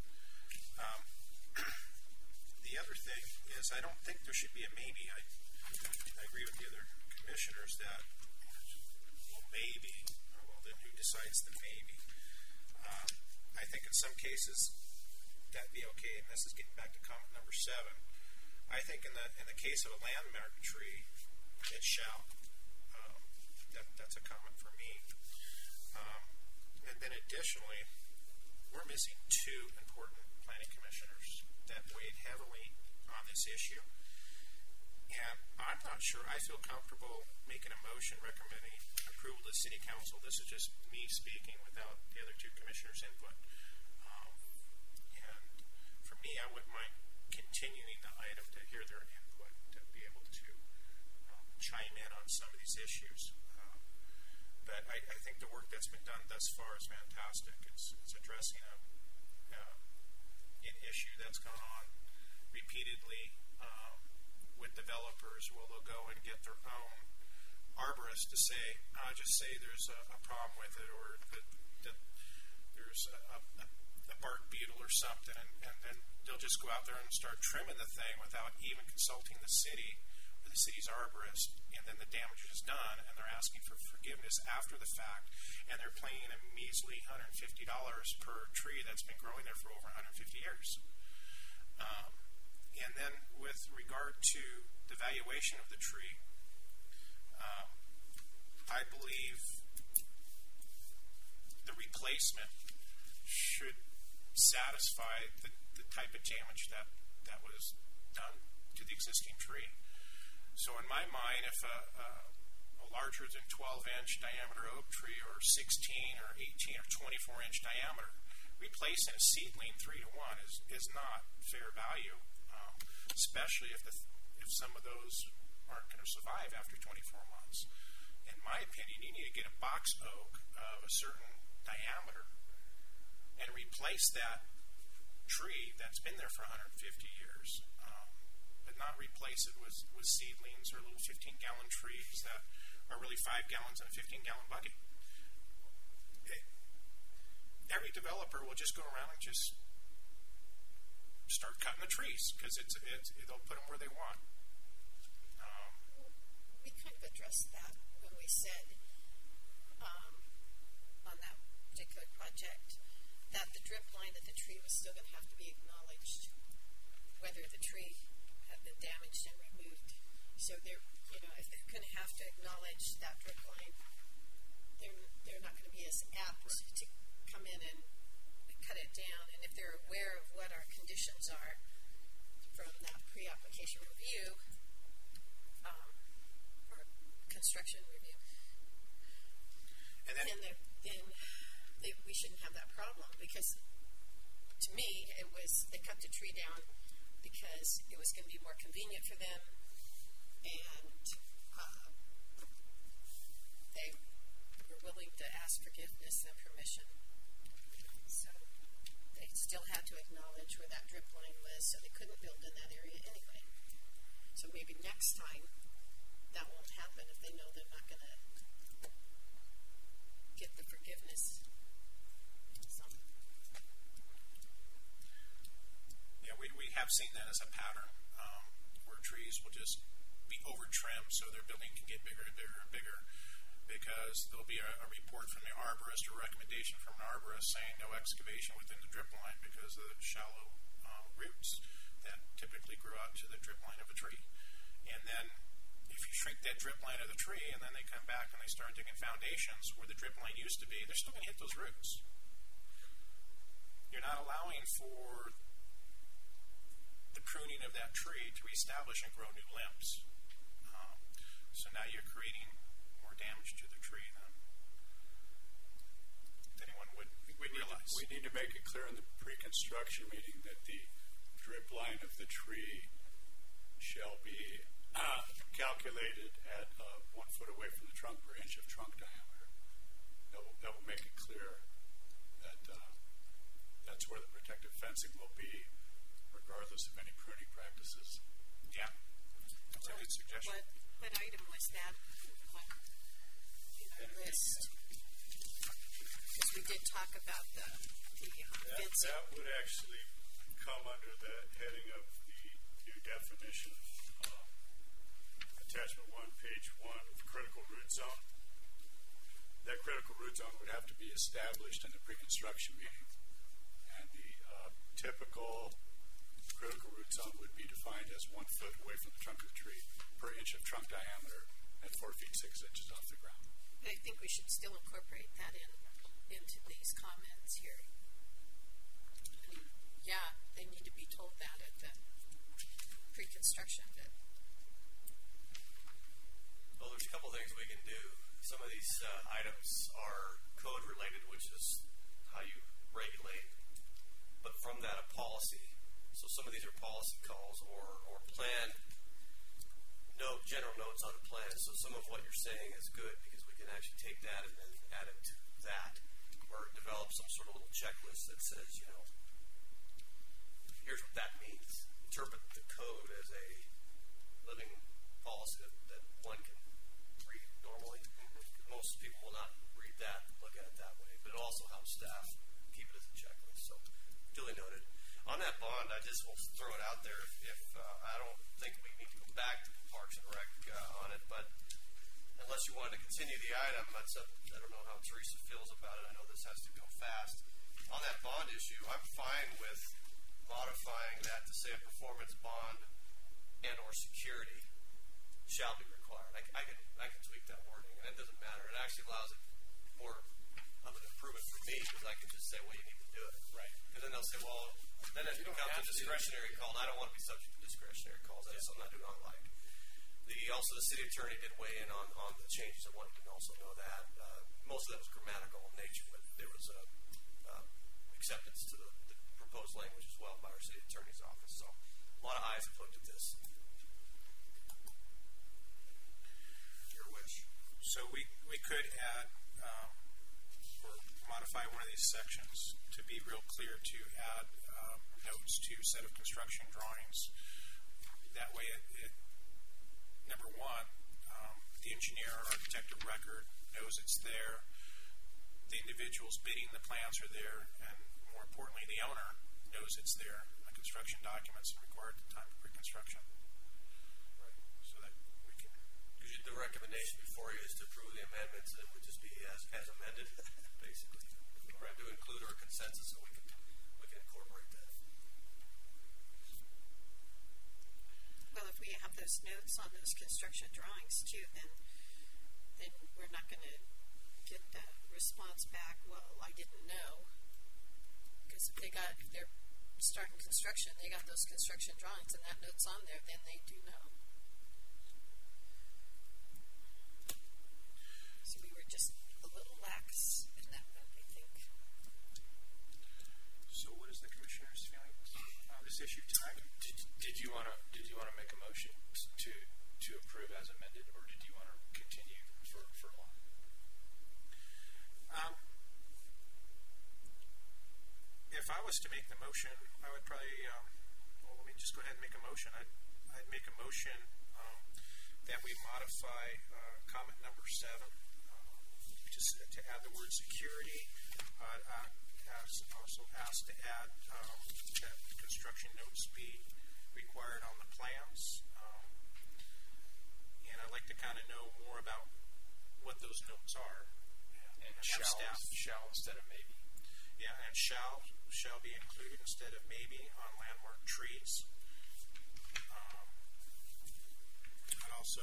The other thing is I don't think there should be a maybe. I agree with the other commissioners that, well, maybe, well, then who decides the maybe? I think in some cases that'd be okay, and this is getting back to comment number 7. I think in the case of a landmark tree, it shall. That's a comment for me. And then additionally, we're missing 2 important planning commissioners that weighed heavily on this issue. And I'm not sure I feel comfortable making a motion recommending approval to the City Council. This is just me speaking without the other 2 commissioners' input. And for me, I wouldn't mind continuing the item to hear their input, to be able to chime in on some of these issues. But I think the work that's been done thus far is fantastic. It's addressing an issue that's gone on repeatedly with developers, where they'll go and get their own arborist to say, just say there's a problem with it, or that there's a bark beetle or something, and then they'll just go out there and start trimming the thing without even consulting the city or the city's arborist, and then the damage is done, and they're asking for forgiveness after the fact, and they're paying a measly $150 per tree that's been growing there for over 150 years. And then with regard to the valuation of the tree, I believe the replacement should satisfy the type of damage that was done to the existing tree. So in my mind, if a larger than 12-inch diameter oak tree, or 16 or 18 or 24-inch diameter, replacing a seedling 3-to-1 is not fair value, especially if some of those aren't going to survive after 24 months. In my opinion, you need to get a box oak of a certain diameter and replace that tree that's been there for 150 years, but not replace it with seedlings or little 15-gallon trees that are really 5 gallons in a 15-gallon bucket. Every developer will just go around and just start cutting the trees because they'll put them where they want. We kind of addressed that when we said on that particular project that the drip line of the tree was still going to have to be acknowledged, whether the tree had been damaged and removed. So they're, if they're going to have to acknowledge that drip line, they're not going to be as apt to come in and cut it down. And if they're aware of what our conditions are from that pre-application review or construction review, then we shouldn't have that problem, because to me they cut the tree down because it was going to be more convenient for them, and they were willing to ask forgiveness and permission. So they still had to acknowledge where that drip line was, so they couldn't build in that area anyway. So maybe next time that won't happen if they know they're not going to get the forgiveness. Yeah, we have seen that as a pattern, where trees will just be over-trimmed so their building can get bigger and bigger and bigger, because there'll be a report from the arborist or recommendation from an arborist saying no excavation within the drip line because of the shallow roots that typically grow out to the drip line of a tree. And then if you shrink that drip line of the tree and then they come back and they start digging foundations where the drip line used to be, they're still going to hit those roots. You're not allowing for the pruning of that tree to reestablish and grow new limbs. So now you're creating more damage to the tree than anyone would realize. We need to make it clear in the pre-construction meeting that the drip line of the tree shall be calculated at 1 foot away from the trunk per inch of trunk diameter. That will make it clear that that's where the protective fencing will be, regardless of any pruning practices. Yeah. good suggestion. What item was that on the list? Because we did talk about the fencing. That would actually come under the heading of the new definition, attachment 1, page 1, critical root zone. That critical root zone would have to be established in the pre-construction meeting. And the typical critical root zone would be defined as 1 foot away from the trunk of the tree per inch of trunk diameter and 4 feet 6 inches off the ground. I think we should still incorporate that into these comments here. I mean, yeah, they need to be told that at the pre-construction bit. Well, there's a couple things we can do. Some of these items are code related, which is how you regulate, but from that a policy. So some of these are policy calls or plan general notes on a plan. So some of what you're saying is good because we can actually take that and then add it to that, or develop some sort of little checklist that says, here's what that means. Interpret the code as a living policy that one can read normally. Most people will not read that, look at it that way, but it also helps staff keep it as a checklist. So, duly noted. On that bond, I just will throw it out there. If I don't think we need to go back to Parks and Rec on it, but unless you wanted to continue the item, I don't know how Teresa feels about it. I know this has to go fast. On that bond issue, I'm fine with modifying that to say a performance bond and or security shall be required. I can tweak that wording, and it doesn't matter. It actually allows it more of an improvement for me because I can just say, well, you need to do it. Right. Because then they'll say, well, then it becomes a discretionary call, and I don't want to be subject to discretionary calls. That's something I do not like. Also, the city attorney did weigh in on the changes. I want you to also know that. Most of that was grammatical in nature, but there was acceptance to the proposed language as well by our city attorney's office. So a lot of eyes have looked at this. Your wish. So we could add or modify one of these sections to be real clear to add notes to set of construction drawings. That way it number one, the engineer or architect of record knows it's there. The individuals bidding the plans are there, and more importantly, the owner knows it's there. The construction documents are required at the time of pre-construction. Right. So that we can. Because the recommendation before you is to approve the amendments, and it would just be as amended, basically. If we want to include our consensus, so we can incorporate that. Well, if we have those notes on those construction drawings too, then we're not going to get the response back, well, I didn't know. Because if they're starting construction, they got those construction drawings and that note's on there, then they do know. So we were just a little lax in that one, I think. So what is the commissioner's feelings on this issue tonight? Did you want to make a motion to approve as amended, or did you want to continue for long? If I was to make the motion, I would probably. Let me just go ahead and make a motion. I'd make a motion that we modify comment number 7 to add the word security. Also asked to add that construction notes be required on the plans. And I'd like to kind of know more about what those notes are. And shall instead of maybe. Yeah, and shall be included instead of maybe on landmark trees. And also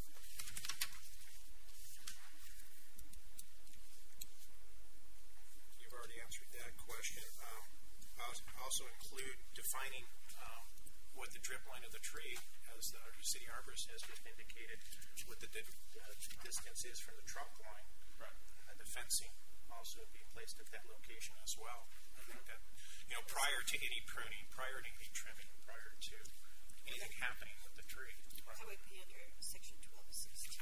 you've already answered that question. Also include defining what the drip line of the tree, as the city arborist has just indicated, what the distance is from the trunk line. Right. And the fencing also be placed at that location as well. I think that, prior to any pruning, prior to any trimming, prior to anything happening with the tree. That would be under section 1216.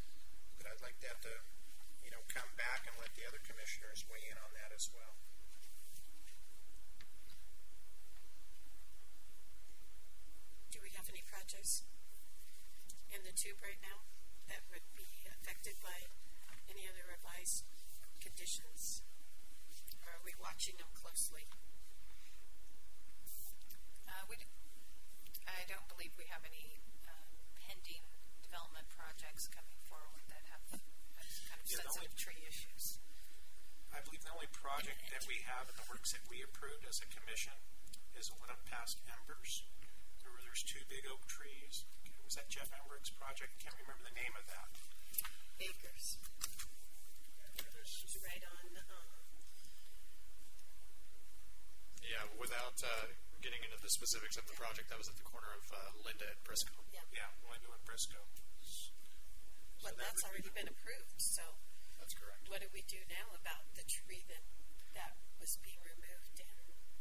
But I'd like that to, come back and let the other commissioners weigh in on that as well. branches in the tube right now that would be affected by any other revised conditions? Or are we watching them closely? I don't believe we have any pending development projects coming forward that have kind of sensitive tree issues. I believe the only project that we have in the works that we approved as a commission is the one up past Embers. There's 2 big oak trees. Was that Jeff Ember's project? I can't remember the name of that. Acres. It's right on. Yeah, without getting into the specifics of the project, that was at the corner of Linda and Briscoe. Yeah, Linda and Briscoe. But that's already been approved, so. That's correct. What do we do now about the tree that was being removed and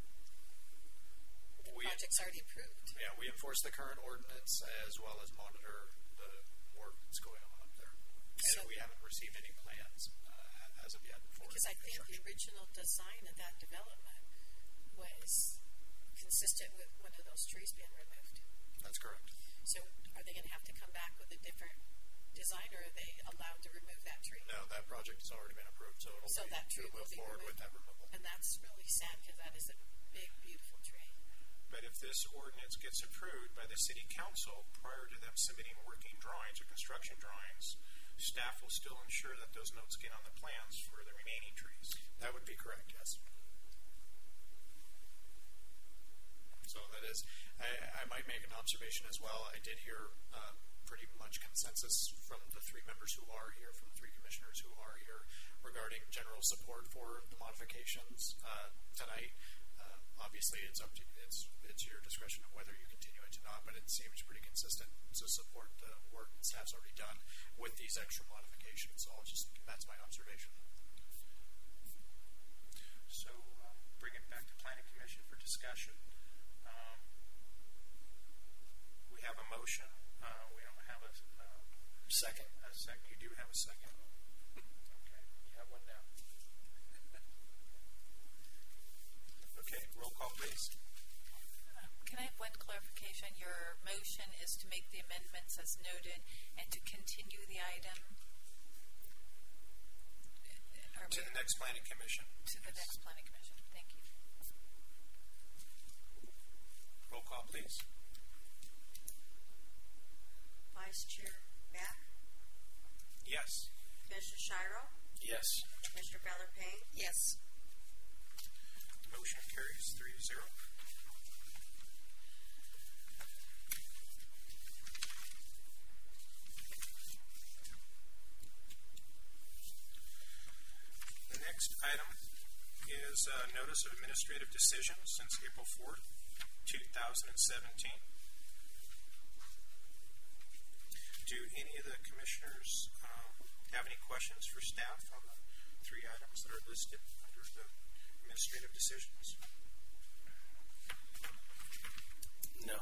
the project's already approved? Yeah, we enforce the current ordinance as well as monitor the work that's going on up there. And we haven't received any plans as of yet for because I think the original design of that development was consistent with one of those trees being removed. That's correct. So are they going to have to come back with a different design, or are they allowed to remove that tree? No, that project has already been approved, so that tree will move be forward removed. with that removal. And that's really sad because that is a big, beautiful tree. But if this ordinance gets approved by the city council prior to them submitting working drawings or construction drawings, staff will still ensure that those notes get on the plans for the remaining trees. That would be correct, yes. So that is, I might make an observation as well. I did hear pretty much consensus from the 3 members who are here, from the 3 commissioners who are here, regarding general support for the modifications tonight. Obviously, it's up to it's your discretion of whether you continue it or not, but it seems pretty consistent to support the work that staff's already done with these extra modifications. So that's my observation. So bring it back to Planning Commission for discussion. We have a motion. We don't have a second. A second. You do have a second. Okay, you have one now. Okay, roll call, please. Can I have one clarification? Your motion is to make the amendments as noted and to continue the item? To the next Planning Commission. To the next Planning Commission. Thank you. Roll call, please. Vice Chair Mack? Yes. Commissioner Shiro? Yes. Commissioner Feather-Payne? Yes. Motion carries 3-0. The next item is notice of administrative decision since April 4th, 2017. Do any of the commissioners have any questions for staff on the 3 items that are listed under the administrative decisions? No.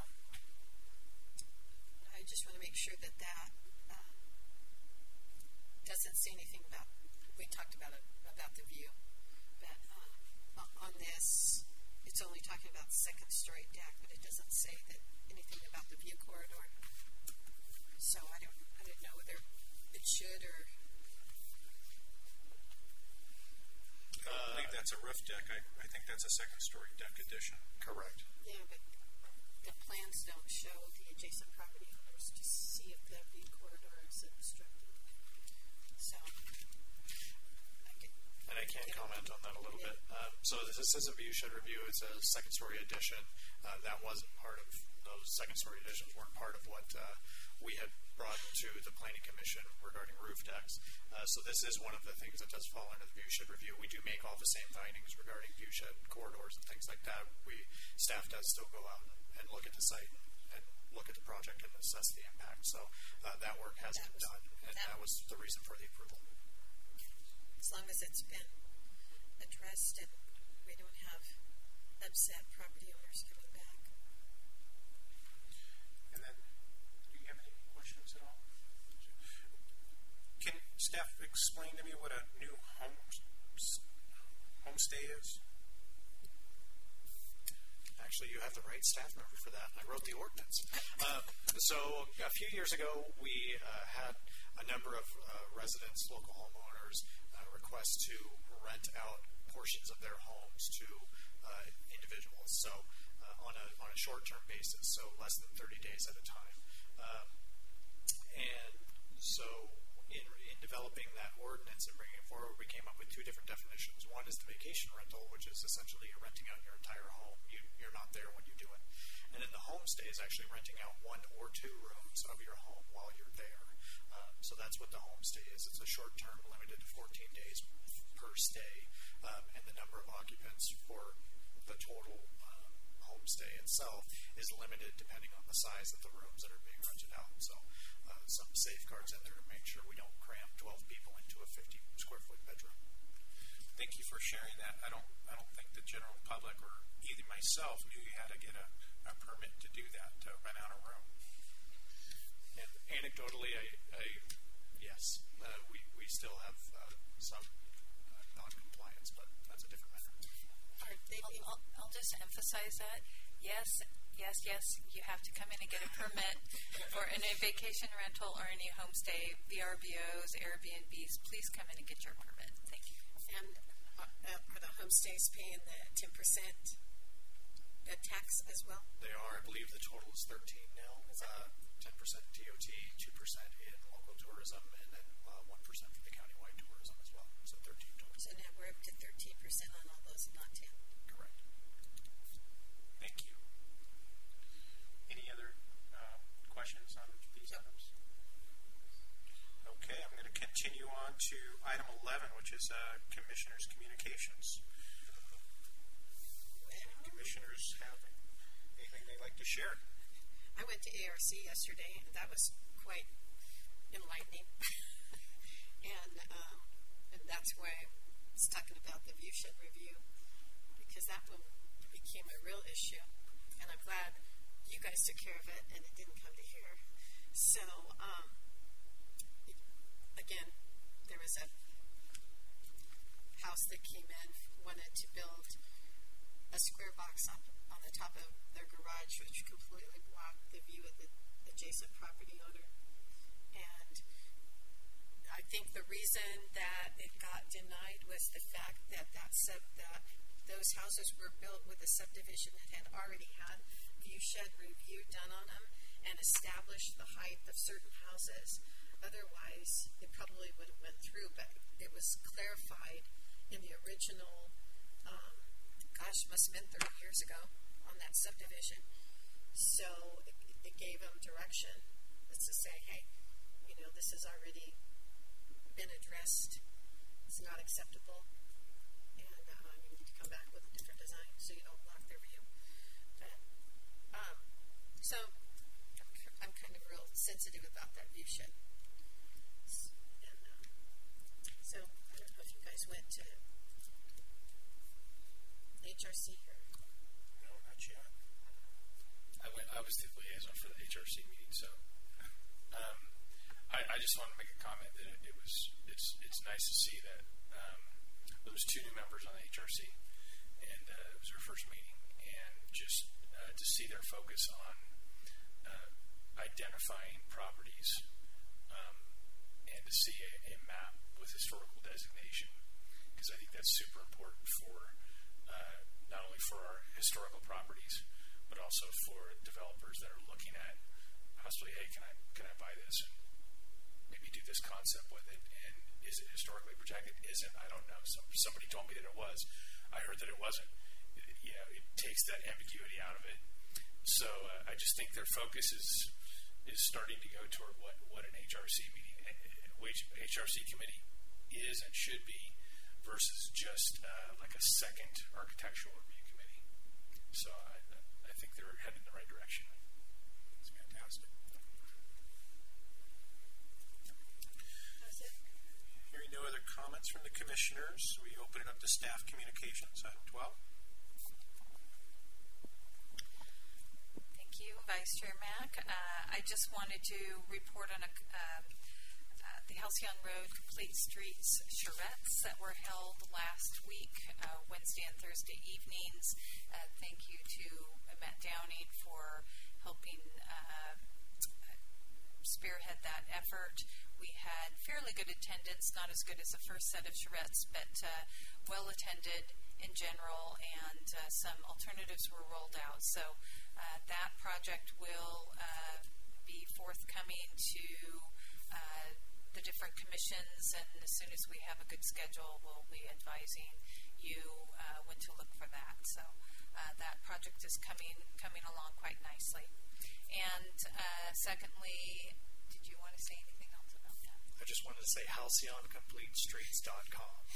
I just want to make sure that doesn't say anything about, we talked about it, about the view, but on this, it's only talking about second story deck, but it doesn't say that anything about the view corridor. So I didn't know whether it should or. I believe that's a roof deck. I think that's a second story deck addition. Correct. Yeah, but the plans don't show the adjacent property owners to see if the view corridor is obstructed. So. And I can comment on that a little bit. So this is a view shed review. It's a second story addition. That wasn't part of those second story additions. Weren't part of what we had brought to the Planning Commission regarding roof decks. So this is one of the things that does fall under the view shed review. We do make all the same findings regarding view shed corridors and things like that. Staff does still go out and look at the site and look at the project and assess the impact. So that work has been done, and that was the reason for the approval. As long as it's been addressed and we don't have upset property owners coming back. And then, do you have any questions at all? Can staff explain to me what a new homestay is? Actually, you have the right staff member for that. I wrote the ordinance. So a few years ago, we had a number of residents, local homeowners, request to rent out portions of their homes to individuals. So on a short-term basis, so less than 30 days at a time. And so in developing that ordinance and bringing it forward, we came up with two different definitions. One is the vacation rental, which is essentially you're renting out your entire home. You're not there when you do it. And then the homestay is actually renting out 1 or 2 rooms of your home while you're there. So that's what the homestay is. It's a short-term, limited to 14 days per stay, and the number of occupants for the total homestay itself is limited depending on the size of the rooms that are being rented out. So some safeguards in there to make sure we don't cram 12 people into a 50-square-foot bedroom. Thank you for sharing that. I don't think the general public or even myself knew you had to get a permit to do that, to rent out a room. And anecdotally, yes, we still have some non-compliance, but that's a different matter. I'll just emphasize that. Yes, you have to come in and get a permit for any vacation rental or any homestay, VRBOs, Airbnbs. Please come in and get your permit. Thank you. And are the homestays paying the 10% tax as well? They are. I believe the total is 13 now. 10% TOT, 2% in local tourism, and then 1% for the countywide tourism as well. So 13 total. So now we're up to 13% on all those, not 10. Correct. Thank you. Any other questions on these items? Okay, I'm going to continue on to item 11, which is Commissioners' Communications. Any commissioners have anything they'd like to share? I went to ARC yesterday, and that was quite enlightening. and that's why I was talking about the viewshed review, because that one became a real issue, and I'm glad you guys took care of it, and it didn't come to here. So, again, there was a house that came in, wanted to build a square box up on the top of their garage, which completely blocked the view of the adjacent property owner. And I think the reason that it got denied was the fact that those houses were built with a subdivision that had already had viewshed review done on them and established the height of certain houses. Otherwise, it probably would have went through, but it was clarified in the original, must have been 30 years ago on that subdivision. So it gave them direction. It's to say, hey, this has already been addressed. It's not acceptable. And you need to come back with a different design so you don't block their view. But, so I'm kind of real sensitive about that viewshed. And so I don't know if you guys went to HRC or... No, not yet. I was the liaison for the HRC meeting, so I just want to make a comment that it's nice to see that there was 2 new members on the HRC, and it was their first meeting, and just to see their focus on identifying properties and to see a map with historical designation, because I think that's super important for not only for our historical properties, but also for developers that are looking at possibly, hey, can I buy this and maybe do this concept with it? And is it historically protected? Isn't? I don't know. Somebody told me that it was. I heard that it wasn't. It takes that ambiguity out of it. So I just think their focus is starting to go toward what an HRC meeting, HRC committee is and should be, versus just like a second architectural review committee. So I think they're headed in the right direction. It's fantastic. That's it. Hearing no other comments from the commissioners, we open it up to staff communications. Item 12. Thank you, Vice Chair Mack. I just wanted to report on a the Halcyon Road Complete Streets charrettes that were held last week, Wednesday and Thursday evenings. Thank you to Matt Downing for helping spearhead that effort. We had fairly good attendance, not as good as the first set of charrettes, but well attended in general, and some alternatives were rolled out. So that project will be forthcoming to the different commissions, and as soon as we have a good schedule, we'll be advising you when to look for that. So that project is coming along quite nicely. And secondly, did you want to say anything else about that? I just wanted to say halcyoncompletestreets.com.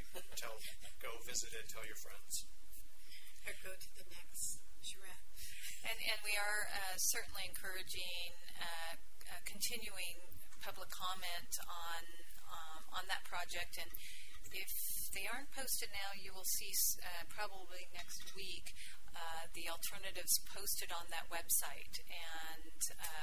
Go visit it, tell your friends. Or go to the next charrette. And we are certainly encouraging continuing public comment on that project. And if they aren't posted now, you will see probably next week the alternatives posted on that website. And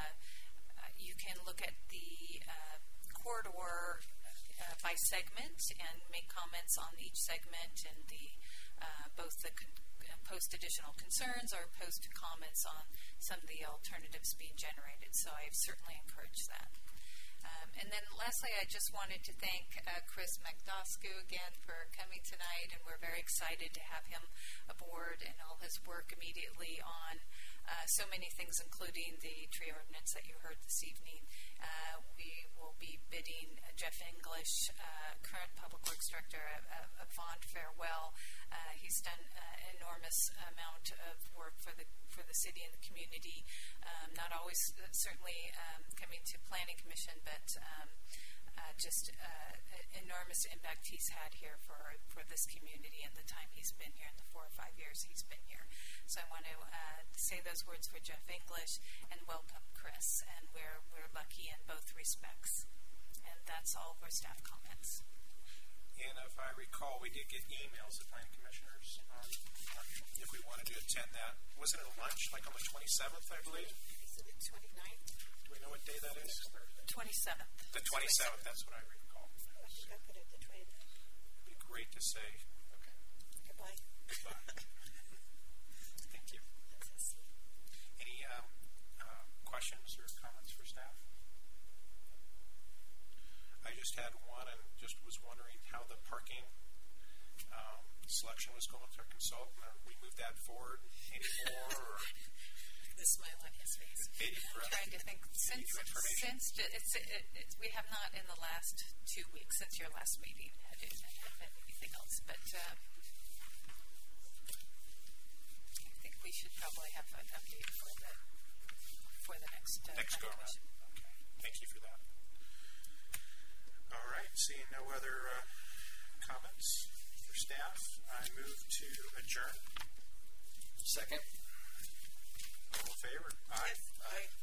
you can look at the corridor by segment and make comments on each segment, and both the post additional concerns or post comments on some of the alternatives being generated. So I certainly encourage that. And then lastly, I just wanted to thank Chris McDosku again for coming tonight, and we're very excited to have him aboard and all his work immediately on so many things, including the tree ordinance that you heard this evening. We will be bidding Jeff English, current Public Works Director, a fond farewell. He's done an enormous amount of work for the city and the community, not always certainly coming to Planning Commission, but just enormous impact he's had here for this community and the time he's been here, in the 4 or 5 years he's been here. So I want to say those words for Jeff English and welcome Chris, and we're lucky in both respects. And that's all for staff comments. And if I recall, we did get emails of planning commissioners if we wanted to attend that. Wasn't it a lunch, like on the 27th, I believe? Is it the 29th? Do we know what day that is? 27th. The 27th, that's what I recall. I think I put it the 29th. It'd be great to say. Okay. Goodbye. Goodbye. Thank you. Any questions or comments for staff? I just had one and just was wondering how the parking selection was going with our consultant. We moved that forward anymore? Or The smile on his face. I'm trying to think. Since we have not in the last 2 weeks since your last meeting had anything else, but I think we should probably have an update for the next go around. Okay, thank you for that. All right, seeing no other comments for staff, I move to adjourn. Second. All in favor? Aye. Aye.